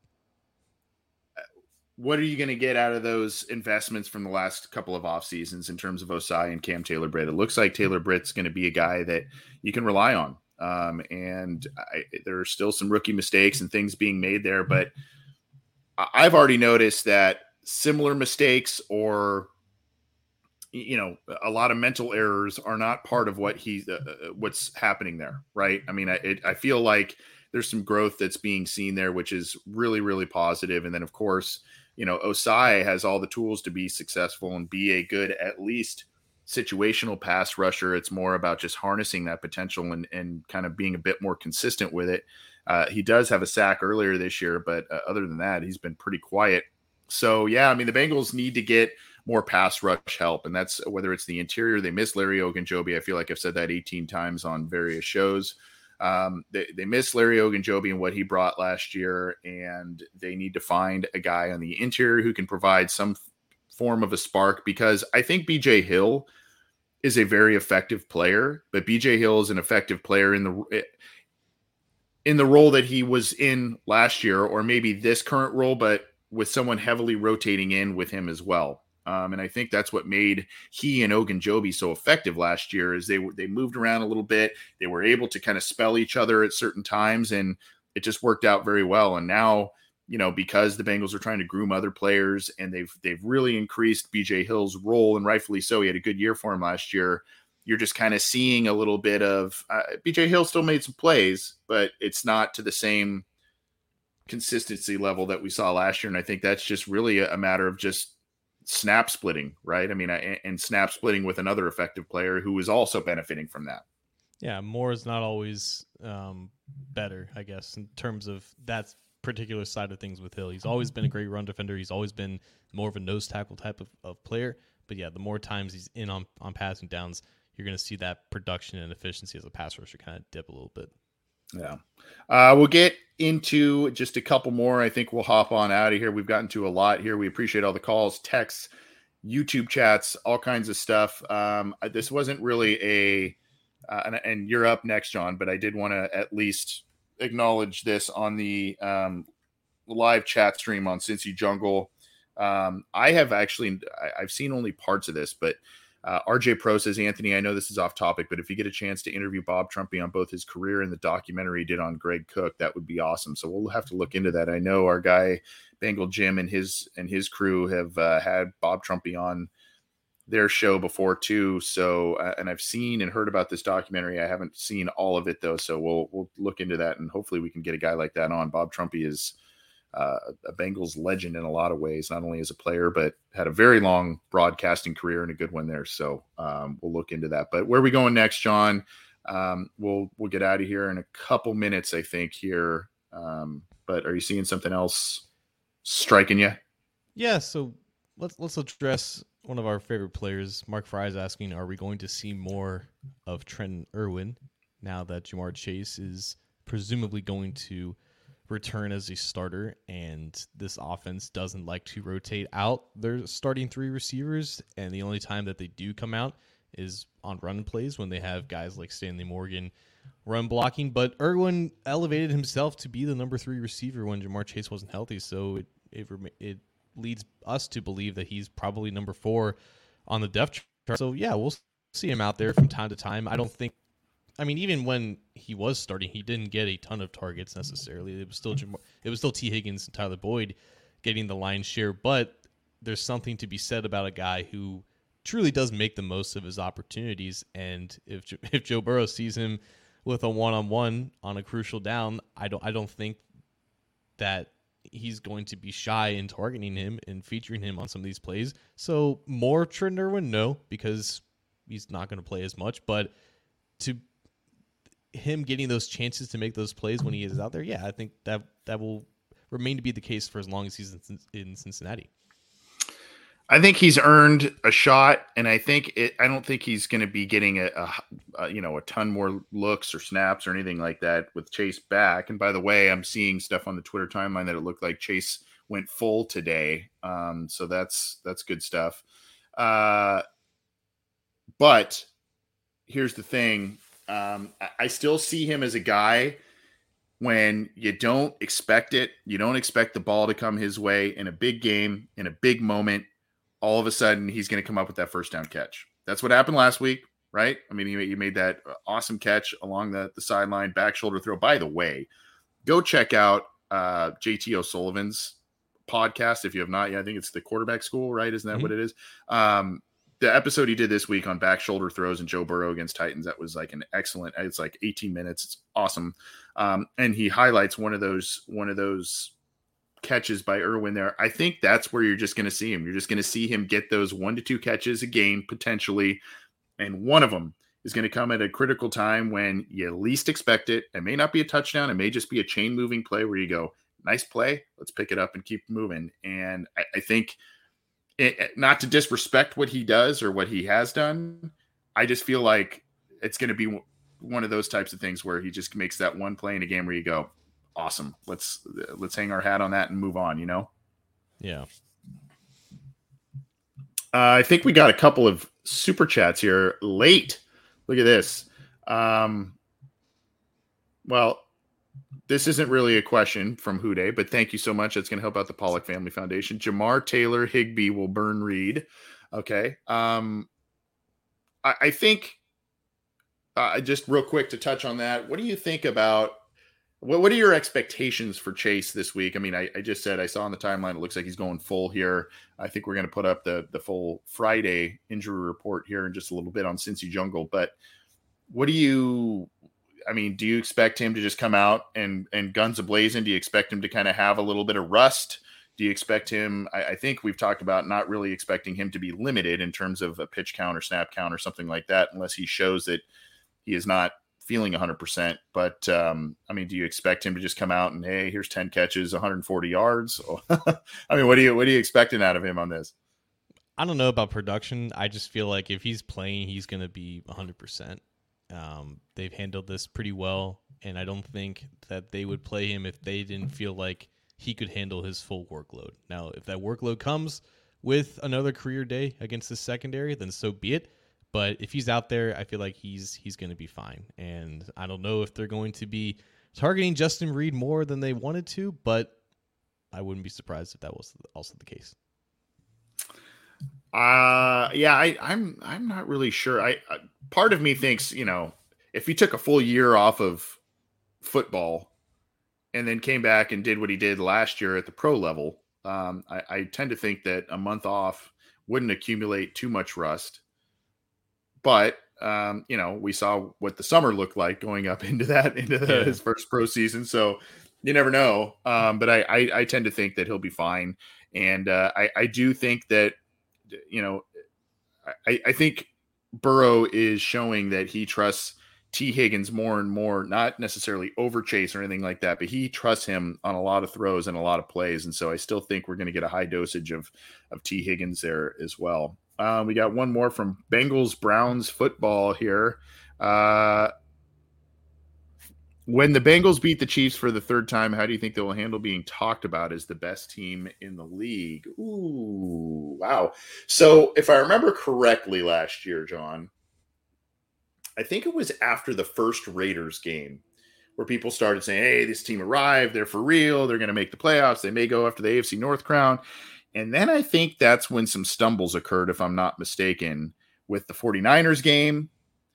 what are you going to get out of those investments from the last couple of off seasons in terms of Osai and Cam Taylor-Britt. It looks like Taylor-Britt's going to be a guy that you can rely on. Um, and I, there are still some rookie mistakes and things being made there, but I've already noticed that similar mistakes or, you know, a lot of mental errors are not part of what he's, uh, what's happening there. Right. I mean, I, it, I feel like there's some growth that's being seen there, which is really, really positive. And then of course, you know, Osai has all the tools to be successful and be a good, at least situational pass rusher. It's more about just harnessing that potential and, and kind of being a bit more consistent with it. Uh, he does have a sack earlier this year, but uh, other than that, he's been pretty quiet. So, yeah, I mean, the Bengals need to get more pass rush help, and that's whether it's the interior. They miss Larry Ogunjobi. I feel like I've said that eighteen times on various shows. Um, they, they miss Larry Ogunjobi and what he brought last year, and they need to find a guy on the interior who can provide some f- form of a spark, because I think B J Hill is a very effective player, but B J Hill is an effective player in the in the role that he was in last year, or maybe this current role, but with someone heavily rotating in with him as well. Um, and I think that's what made he and Ogunjobi so effective last year is they they moved around a little bit. They were able to kind of spell each other at certain times, and it just worked out very well. And now, you know, because the Bengals are trying to groom other players and they've they've really increased B J Hill's role, and rightfully so. He had a good year for him last year. You're just kind of seeing a little bit of uh, B J Hill still made some plays, but it's not to the same consistency level that we saw last year. And I think that's just really a, a matter of just snap splitting, right? I mean, I, and snap splitting with another effective player who is also benefiting from that. Yeah, more is not always um, better, I guess, in terms of that particular side of things with Hill. He's always been a great run defender. He's always been more of a nose tackle type of, of player. But yeah, the more times he's in on, on passing downs, you're going to see that production and efficiency as a pass rusher kind of dip a little bit. Yeah. Uh, we'll get into just a couple more. I think we'll hop on out of here. We've gotten to a lot here. We appreciate all the calls, texts, YouTube chats, all kinds of stuff. Um, this wasn't really a, uh, and, and you're up next, John, but I did want to at least acknowledge this on the um, live chat stream on Cincy Jungle. Um, I have actually, I, I've seen only parts of this, but Uh, R J Pro says, Anthony, I know this is off topic, but if you get a chance to interview Bob Trumpy on both his career and the documentary he did on Greg Cook, that would be awesome. So we'll have to look into that. I know our guy Bengal Jim and his and his crew have uh, had Bob Trumpy on their show before too. So uh, and I've seen and heard about this documentary. I haven't seen all of it though, so we'll we'll look into that, and hopefully we can get a guy like that on. Bob Trumpy is Uh, a Bengals legend in a lot of ways, not only as a player, but had a very long broadcasting career and a good one there. So um, we'll look into that. But where are we going next, John? Um, we'll we'll get out of here in a couple minutes, I think, here. Um, but are you seeing something else striking you? Yeah, so let's let's address one of our favorite players. Mark Fry is asking, are we going to see more of Trenton Irwin now that Jamar Chase is presumably going to return as a starter, and this offense doesn't like to rotate out their starting three receivers, and the only time that they do come out is on run plays when they have guys like Stanley Morgan run blocking. But Irwin elevated himself to be the number three receiver when Jamar Chase wasn't healthy, so it it, it leads us to believe that he's probably number four on the depth chart. So yeah, we'll see him out there from time to time. I don't think, I mean, even when he was starting, he didn't get a ton of targets necessarily. It was still Jamar, it was still T. Higgins and Tyler Boyd getting the lion's share, but there's something to be said about a guy who truly does make the most of his opportunities. And if if Joe Burrow sees him with a one-on-one on a crucial down, I don't I don't think that he's going to be shy in targeting him and featuring him on some of these plays. So more Trent Irwin, no, because he's not going to play as much. But to him getting those chances to make those plays when he is out there, yeah, I think that that will remain to be the case for as long as he's in Cincinnati. I think he's earned a shot, and I think it, I don't think he's going to be getting a, a, a you know a ton more looks or snaps or anything like that with Chase back. And by the way, I'm seeing stuff on the Twitter timeline that it looked like Chase went full today, um, so that's that's good stuff. Uh, but here's the thing: um, I, I still see him as a guy when you don't expect it, you don't expect the ball to come his way in a big game, in a big moment. All of a sudden, he's going to come up with that first down catch. That's what happened last week, right? I mean, he, he made that awesome catch along the, the sideline, back shoulder throw. By the way, go check out uh, J T O'Sullivan's podcast if you have not yet. I think it's the Quarterback School, right? Isn't that mm-hmm. what it is? Um, the episode he did this week on back shoulder throws and Joe Burrow against Titans, that was like an excellent, it's like eighteen minutes. It's awesome. Um, and he highlights one of those, one of those catches by Irwin there. I think that's where you're just going to see him. You're just going to see him get those one to two catches a game potentially. And one of them is going to come at a critical time when you least expect it. It may not be a touchdown. It may just be a chain moving play where you go, nice play. Let's pick it up and keep moving. And I, I think it, not to disrespect what he does or what he has done. I just feel like it's going to be one of those types of things where he just makes that one play in a game where you go, awesome. Let's let's hang our hat on that and move on, you know? Yeah. Uh, I think we got a couple of super chats here late. Look at this. Um, well, this isn't really a question from Hude, but thank you so much. That's going to help out the Pollock Family Foundation. Jamar Taylor Higbee will burn Reed. Okay. Um, I, I think uh, just real quick to touch on that. What do you think about What What are your expectations for Chase this week? I mean, I, I just said I saw on the timeline, it looks like he's going full here. I think we're going to put up the, the full Friday injury report here in just a little bit on Cincy Jungle. But what do you, I mean, do you expect him to just come out and, and guns a-blazing? Do you expect him to kind of have a little bit of rust? Do you expect him, I, I think we've talked about not really expecting him to be limited in terms of a pitch count or snap count or something like that, unless he shows that he is not feeling one hundred percent. But um, I mean, do you expect him to just come out and, hey, here's ten catches, one hundred forty yards? I mean, what do you what are you expecting out of him on this? I don't know about production. I just feel like if he's playing, he's going to be one hundred percent. Um, they've handled this pretty well, and I don't think that they would play him if they didn't feel like he could handle his full workload. Now, if that workload comes with another career day against the secondary, then so be it. But if he's out there, I feel like he's he's going to be fine. And I don't know if they're going to be targeting Justin Reed more than they wanted to, but I wouldn't be surprised if that was also the case. Uh, yeah, I, I'm I'm not really sure. I, I part of me thinks, you know, if he took a full year off of football and then came back and did what he did last year at the pro level, um, I, I tend to think that a month off wouldn't accumulate too much rust. But, um, you know, we saw what the summer looked like going up into that, into the, yeah. his first pro season. So you never know. Um, but I, I, I tend to think that he'll be fine. And uh, I, I do think that, you know, I, I think Burrow is showing that he trusts T. Higgins more and more, not necessarily over Chase or anything like that, but he trusts him on a lot of throws and a lot of plays. And so I still think we're going to get a high dosage of, of T. Higgins there as well. Uh, we got one more from Bengals Browns football here. Uh, When the Bengals beat the Chiefs for the third time, how do you think they will handle being talked about as the best team in the league? Ooh, wow. So if I remember correctly last year, John, I think it was after the first Raiders game where people started saying, hey, this team arrived. They're for real. They're going to make the playoffs. They may go after the A F C North crown. And then I think that's when some stumbles occurred, if I'm not mistaken, with the 49ers game.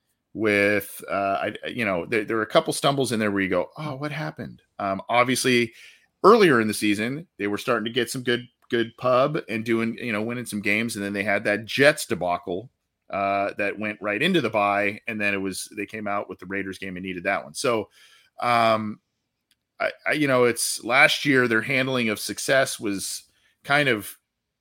With, uh, I, you know, there, there were a couple stumbles in there where you go, oh, what happened? Um, obviously, earlier in the season, they were starting to get some good, good pub and doing, you know, winning some games. And then they had that Jets debacle uh, that went right into the bye. And then it was, they came out with the Raiders game and needed that one. So, um, I, I, you know, it's last year, their handling of success was kind of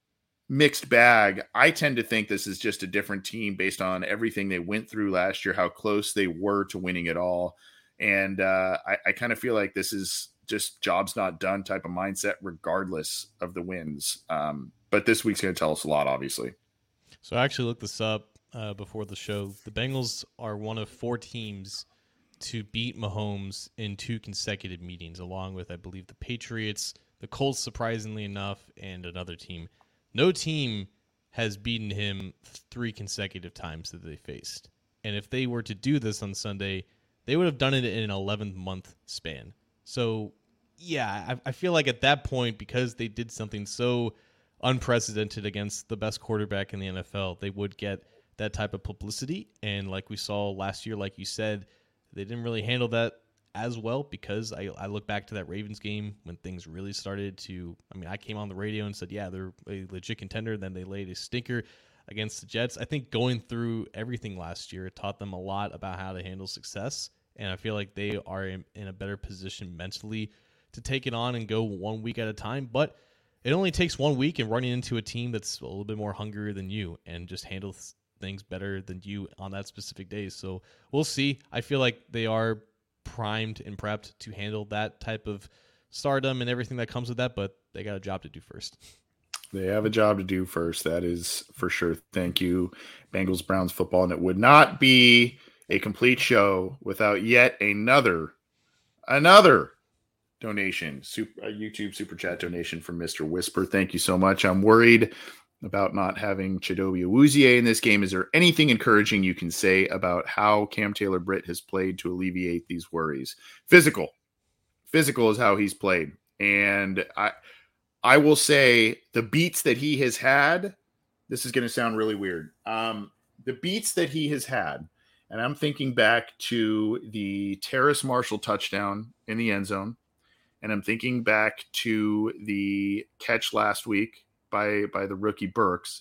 mixed bag. I tend to think this is just a different team based on everything they went through last year, how close they were to winning it all. And uh, I, I kind of feel like this is just job's not done type of mindset, regardless of the wins. Um, but this week's going to tell us a lot, obviously. So I actually looked this up uh, before the show. The Bengals are one of four teams to beat Mahomes in two consecutive meetings, along with, I believe, the Patriots, the Colts, surprisingly enough, and another team. No team has beaten him three consecutive times that they faced. And if they were to do this on Sunday, they would have done it in an eleven-month span. So, yeah, I, I feel like at that point, because they did something so unprecedented against the best quarterback in the N F L, they would get that type of publicity. And like we saw last year, like you said, they didn't really handle that as well, because I, I look back to that Ravens game when things really started to, I mean, I came on the radio and said, yeah, they're a legit contender. Then they laid a stinker against the Jets. I think going through everything last year taught them a lot about how to handle success. And I feel like they are in, in a better position mentally to take it on and go one week at a time. But it only takes one week and running into a team that's a little bit more hungrier than you and just handles things better than you on that specific day. So we'll see. I feel like they are primed and prepped to handle that type of stardom and everything that comes with that, but they got a job to do first. They have a job to do first. That is for sure. Thank you, Bengals Browns football. And it would not be a complete show without yet another, another donation, super, a YouTube super chat donation from Mister Whisper. Thank you so much. I'm worried about not having Chidobe Awuzie in this game. Is there anything encouraging you can say about how Cam Taylor-Britt has played to alleviate these worries? Physical. Physical is how he's played. And I I will say the beats that he has had, this is going to sound really weird. Um, the beats that he has had, and I'm thinking back to the Terrace Marshall touchdown in the end zone, and I'm thinking back to the catch last week by by the rookie Burks.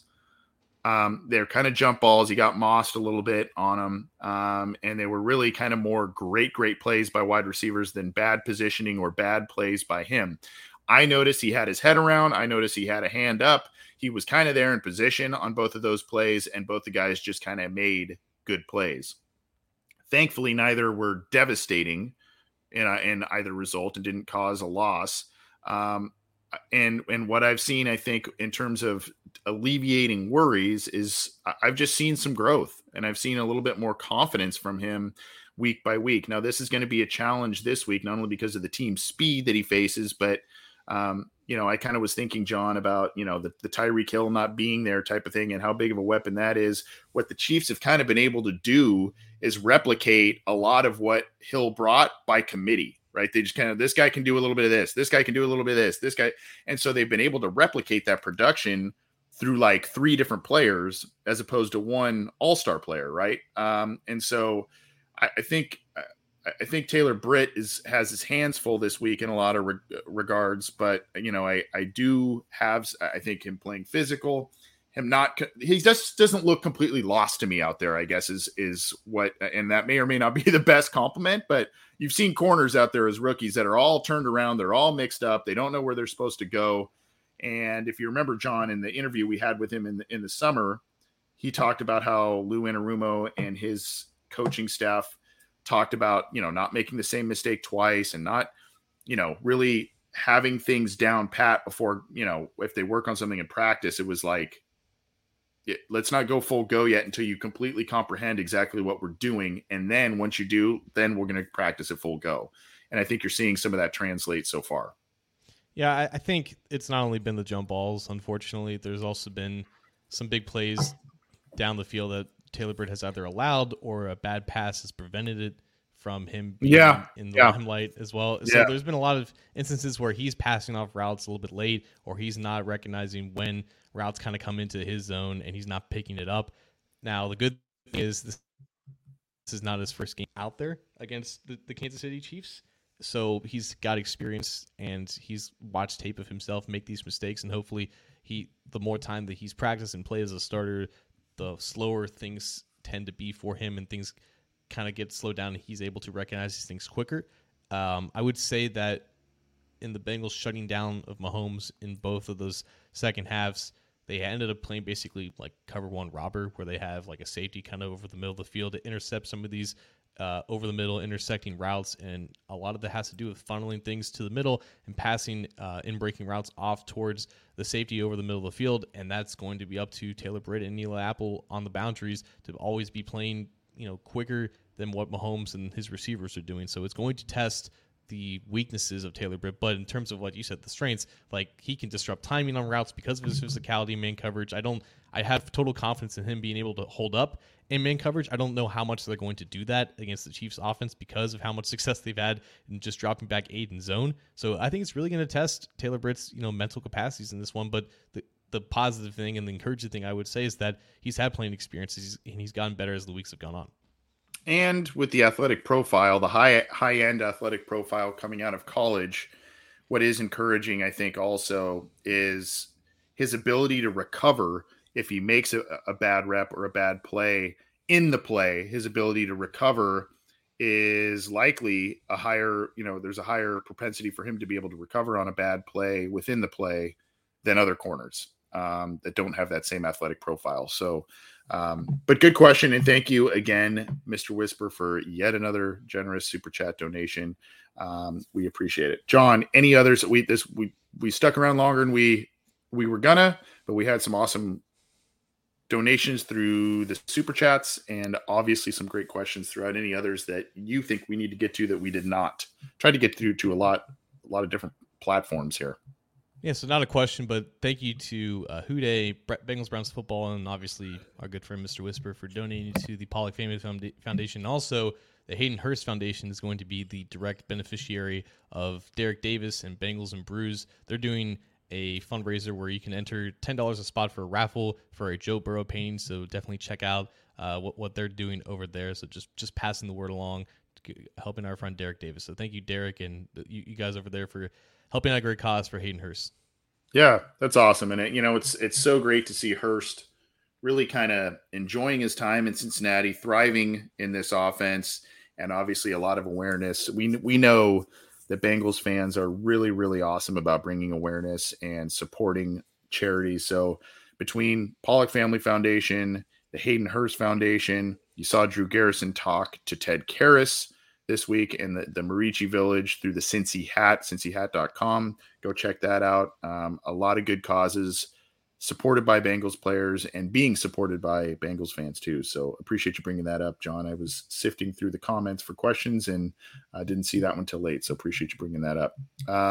Um, they're kind of jump balls. He got mossed a little bit on them. Um, and they were really kind of more great, great plays by wide receivers than bad positioning or bad plays by him. I noticed he had his head around. I noticed he had a hand up. He was kind of there in position on both of those plays, and both the guys just kind of made good plays. Thankfully, neither were devastating in, a, in either result and didn't cause a loss. Um, And and what I've seen, I think, in terms of alleviating worries is I've just seen some growth, and I've seen a little bit more confidence from him week by week. Now, this is going to be a challenge this week, not only because of the team speed that he faces, but, um, you know, I kind of was thinking, John, about, you know, the, the Tyreek Hill not being there type of thing and how big of a weapon that is. What the Chiefs have kind of been able to do is replicate a lot of what Hill brought by committee. Right. They just kind of, this guy can do a little bit of this. This guy can do a little bit of this, this guy. And so they've been able to replicate that production through like three different players as opposed to one all-star player. Right. Um, and so I, I think, I think Taylor-Britt is, has his hands full this week in a lot of re- regards, but you know, I, I do have, I think him playing physical, him not, he just doesn't look completely lost to me out there, I guess is, is what, and that may or may not be the best compliment, but you've seen corners out there as rookies that are all turned around. They're all mixed up. They don't know where they're supposed to go. And if you remember, John, in the interview we had with him in the, in the summer, he talked about how Lou Anarumo and his coaching staff talked about, you know, not making the same mistake twice and not, you know, really having things down pat before, you know, if they work on something in practice, it was like, it, let's not go full go yet until you completely comprehend exactly what we're doing. And then once you do, then we're going to practice at full go. And I think you're seeing some of that translate so far. Yeah, I, I think it's not only been the jump balls, unfortunately. There's also been some big plays down the field that Taylor Britt has either allowed or a bad pass has prevented it from him being yeah. in the yeah. limelight as well. So yeah. there's been a lot of instances where he's passing off routes a little bit late, or he's not recognizing when routes kind of come into his zone and he's not picking it up. Now, the good thing is this, this is not his first game out there against the, the Kansas City Chiefs. So he's got experience and he's watched tape of himself make these mistakes. And hopefully he, the more time that he's practiced and played as a starter, the slower things tend to be for him and things kind of get slowed down and he's able to recognize these things quicker. Um, I would say that in the Bengals shutting down of Mahomes in both of those second halves, they ended up playing basically like cover one robber, where they have like a safety kind of over the middle of the field to intercept some of these uh, over the middle intersecting routes. And a lot of that has to do with funneling things to the middle and passing uh, in breaking routes off towards the safety over the middle of the field. And that's going to be up to Taylor Britt and Eli Apple on the boundaries to always be playing, you know, quicker than what Mahomes and his receivers are doing. So it's going to test the weaknesses of Taylor Britt, but in terms of what you said, the strengths, like he can disrupt timing on routes because of his physicality, man coverage. I don't, I have total confidence in him being able to hold up in man coverage. I don't know how much they're going to do that against the Chiefs offense because of how much success they've had in just dropping back eight in zone. So I think it's really going to test Taylor Britt's, you know, mental capacities in this one. But the, the positive thing and the encouraging thing I would say is that he's had playing experiences and he's gotten better as the weeks have gone on. And with the athletic profile, the high high end athletic profile coming out of college, what is encouraging, I think, also is his ability to recover if he makes a, a bad rep or a bad play in the play. His ability to recover is likely a higher, you know, there's a higher propensity for him to be able to recover on a bad play within the play than other corners um, that don't have that same athletic profile. So, Um, but good question. And thank you again, Mister Whisper, for yet another generous super chat donation. Um, we appreciate it. John, any others? We, this, we, we stuck around longer than we, we were gonna, but we had some awesome donations through the super chats and obviously some great questions throughout. Any others that you think we need to get to that we did not try to get through to a lot, a lot of different platforms here? Yeah, so not a question, but thank you to uh, Houday, Bengals Browns Football, and obviously our good friend Mister Whisper for donating to the Pollock Family Foundation. Also, the Hayden Hurst Foundation is going to be the direct beneficiary of Derek Davis and Bengals and Brews. They're doing a fundraiser where you can enter ten dollars a spot for a raffle for a Joe Burrow painting, so definitely check out uh, what, what they're doing over there. So just, just passing the word along, helping our friend Derek Davis. So thank you, Derek, and you, you guys over there for helping out a great cause for Hayden Hurst. Yeah, that's awesome. And, it, you know, it's it's so great to see Hurst really kind of enjoying his time in Cincinnati, thriving in this offense, and obviously a lot of awareness. We we know that Bengals fans are really, really awesome about bringing awareness and supporting charities. So between Pollock Family Foundation, the Hayden Hurst Foundation, you saw Drew Garrison talk to Ted Karras this week in the, the Marici Village through the Cincy Hat, cincy hat dot com. Go check that out. Um, a lot of good causes supported by Bengals players and being supported by Bengals fans too. So appreciate you bringing that up, John. I was sifting through the comments for questions and I didn't see that one till late. So appreciate you bringing that up.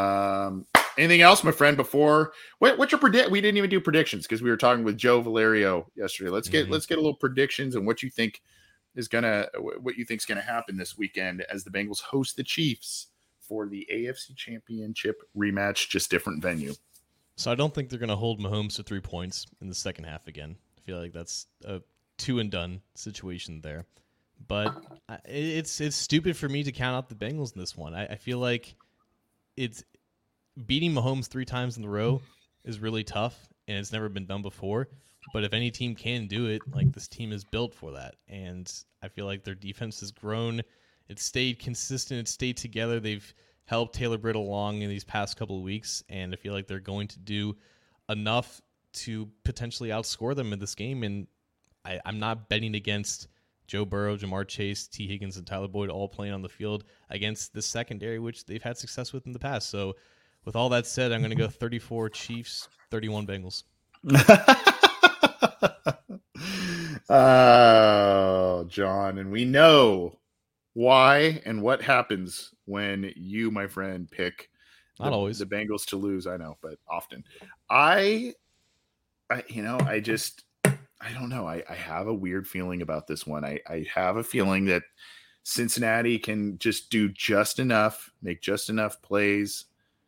Um, anything else, my friend, before what, what's your predict? We didn't even do predictions because we were talking with Joe Valerio yesterday. Let's get, mm-hmm. let's get a little predictions and what you think is gonna what you think is gonna happen this weekend as the Bengals host the Chiefs for the A F C Championship rematch, just different venue. So I don't think they're gonna hold Mahomes to three points in the second half again. I feel like that's a two and done situation there. But it's it's stupid for me to count out the Bengals in this one. I, I feel like it's beating Mahomes three times in a row is really tough, and it's never been done before. But if any team can do it, like this team is built for that. And I feel like their defense has grown. It's stayed consistent. It's stayed together. They've helped Taylor Britt along in these past couple of weeks. And I feel like they're going to do enough to potentially outscore them in this game. And I, I'm not betting against Joe Burrow, Jamar Chase, T. Higgins, and Tyler Boyd all playing on the field against the secondary, which they've had success with in the past. So with all that said, I'm going to go thirty-four Chiefs, thirty-one Bengals. Oh, John, and we know why and what happens when you, my friend, pick Not the, always the Bengals to lose. I know, but often. I, I you know, I just, I don't know. I, I have a weird feeling about this one. I, I have a feeling that Cincinnati can just do just enough, make just enough plays.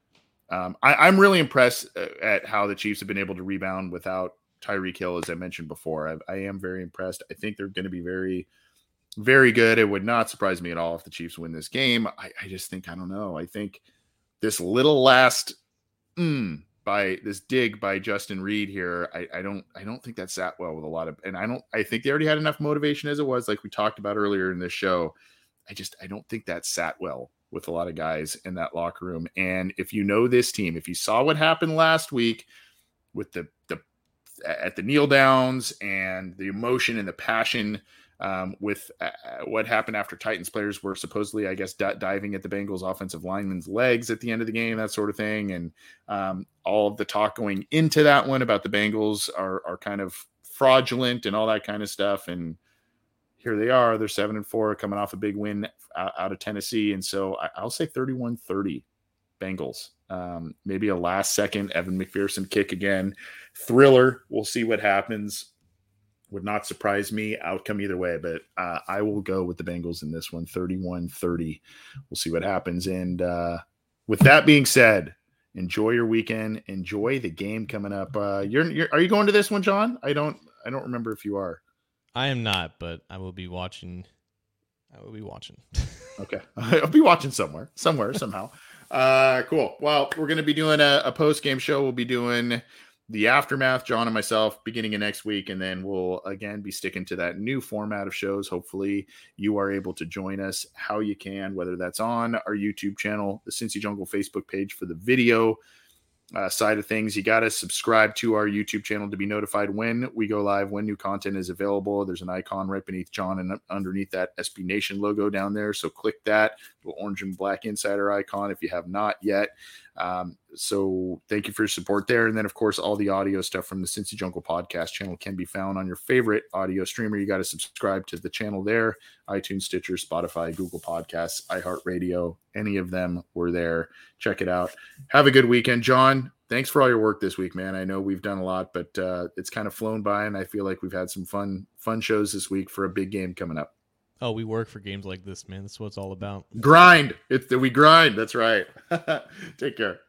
Um, I, I'm really impressed at how the Chiefs have been able to rebound without Tyreek Hill, as I mentioned before. I, I am very impressed. I think they're going to be very, very good. It would not surprise me at all if the Chiefs win this game. I, I just think, I don't know. I think this little last mm, by this dig by Justin Reed here, I, I don't, I don't think that sat well with a lot of, and I don't, I think they already had enough motivation as it was, like we talked about earlier in this show. I just, I don't think that sat well with a lot of guys in that locker room. And if you know this team, if you saw what happened last week with the, the, at the kneel downs and the emotion and the passion um, with uh, what happened after Titans players were supposedly, I guess, d- diving at the Bengals offensive lineman's legs at the end of the game, that sort of thing. And um, all of the talk going into that one about the Bengals are, are kind of fraudulent and all that kind of stuff. And here they are, they're seven and four coming off a big win out, out of Tennessee. And so I, I'll say thirty-one thirty Bengals. Um, maybe a last second Evan McPherson kick again. Thriller. We'll see what happens. Would not surprise me. Outcome either way, but uh, I will go with the Bengals in this one, thirty-one thirty. We'll see what happens. And uh, with that being said, enjoy your weekend. Enjoy the game coming up. Uh, you're, you're, are you going to this one, John? I don't, I don't remember if you are. I am not, but I will be watching. I will be watching. Okay. I'll be watching somewhere, somewhere, somehow. Uh, cool. Well, we're going to be doing a, a post-game show. We'll be doing the aftermath, John and myself, beginning of next week. And then we'll, again, be sticking to that new format of shows. Hopefully you are able to join us how you can, whether that's on our YouTube channel, the Cincy Jungle Facebook page for the video Uh, side of things. You got to subscribe to our YouTube channel to be notified when we go live, when new content is available. There's an icon right beneath John and underneath that S B Nation logo down there. So click that little orange and black insider icon if you have not yet. Um, so thank you for your support there. And then, of course, all the audio stuff from the Cincy Jungle podcast channel can be found on your favorite audio streamer. You got to subscribe to the channel there. iTunes, Stitcher, Spotify, Google Podcasts, iHeartRadio, any of them were there. Check it out. Have a good weekend, John. Thanks for all your work this week, man. I know we've done a lot, but uh, it's kind of flown by, and I feel like we've had some fun, fun shows this week for a big game coming up. Oh, we work for games like this, man. That's what it's all about. Grind. It's we grind. That's right. Take care.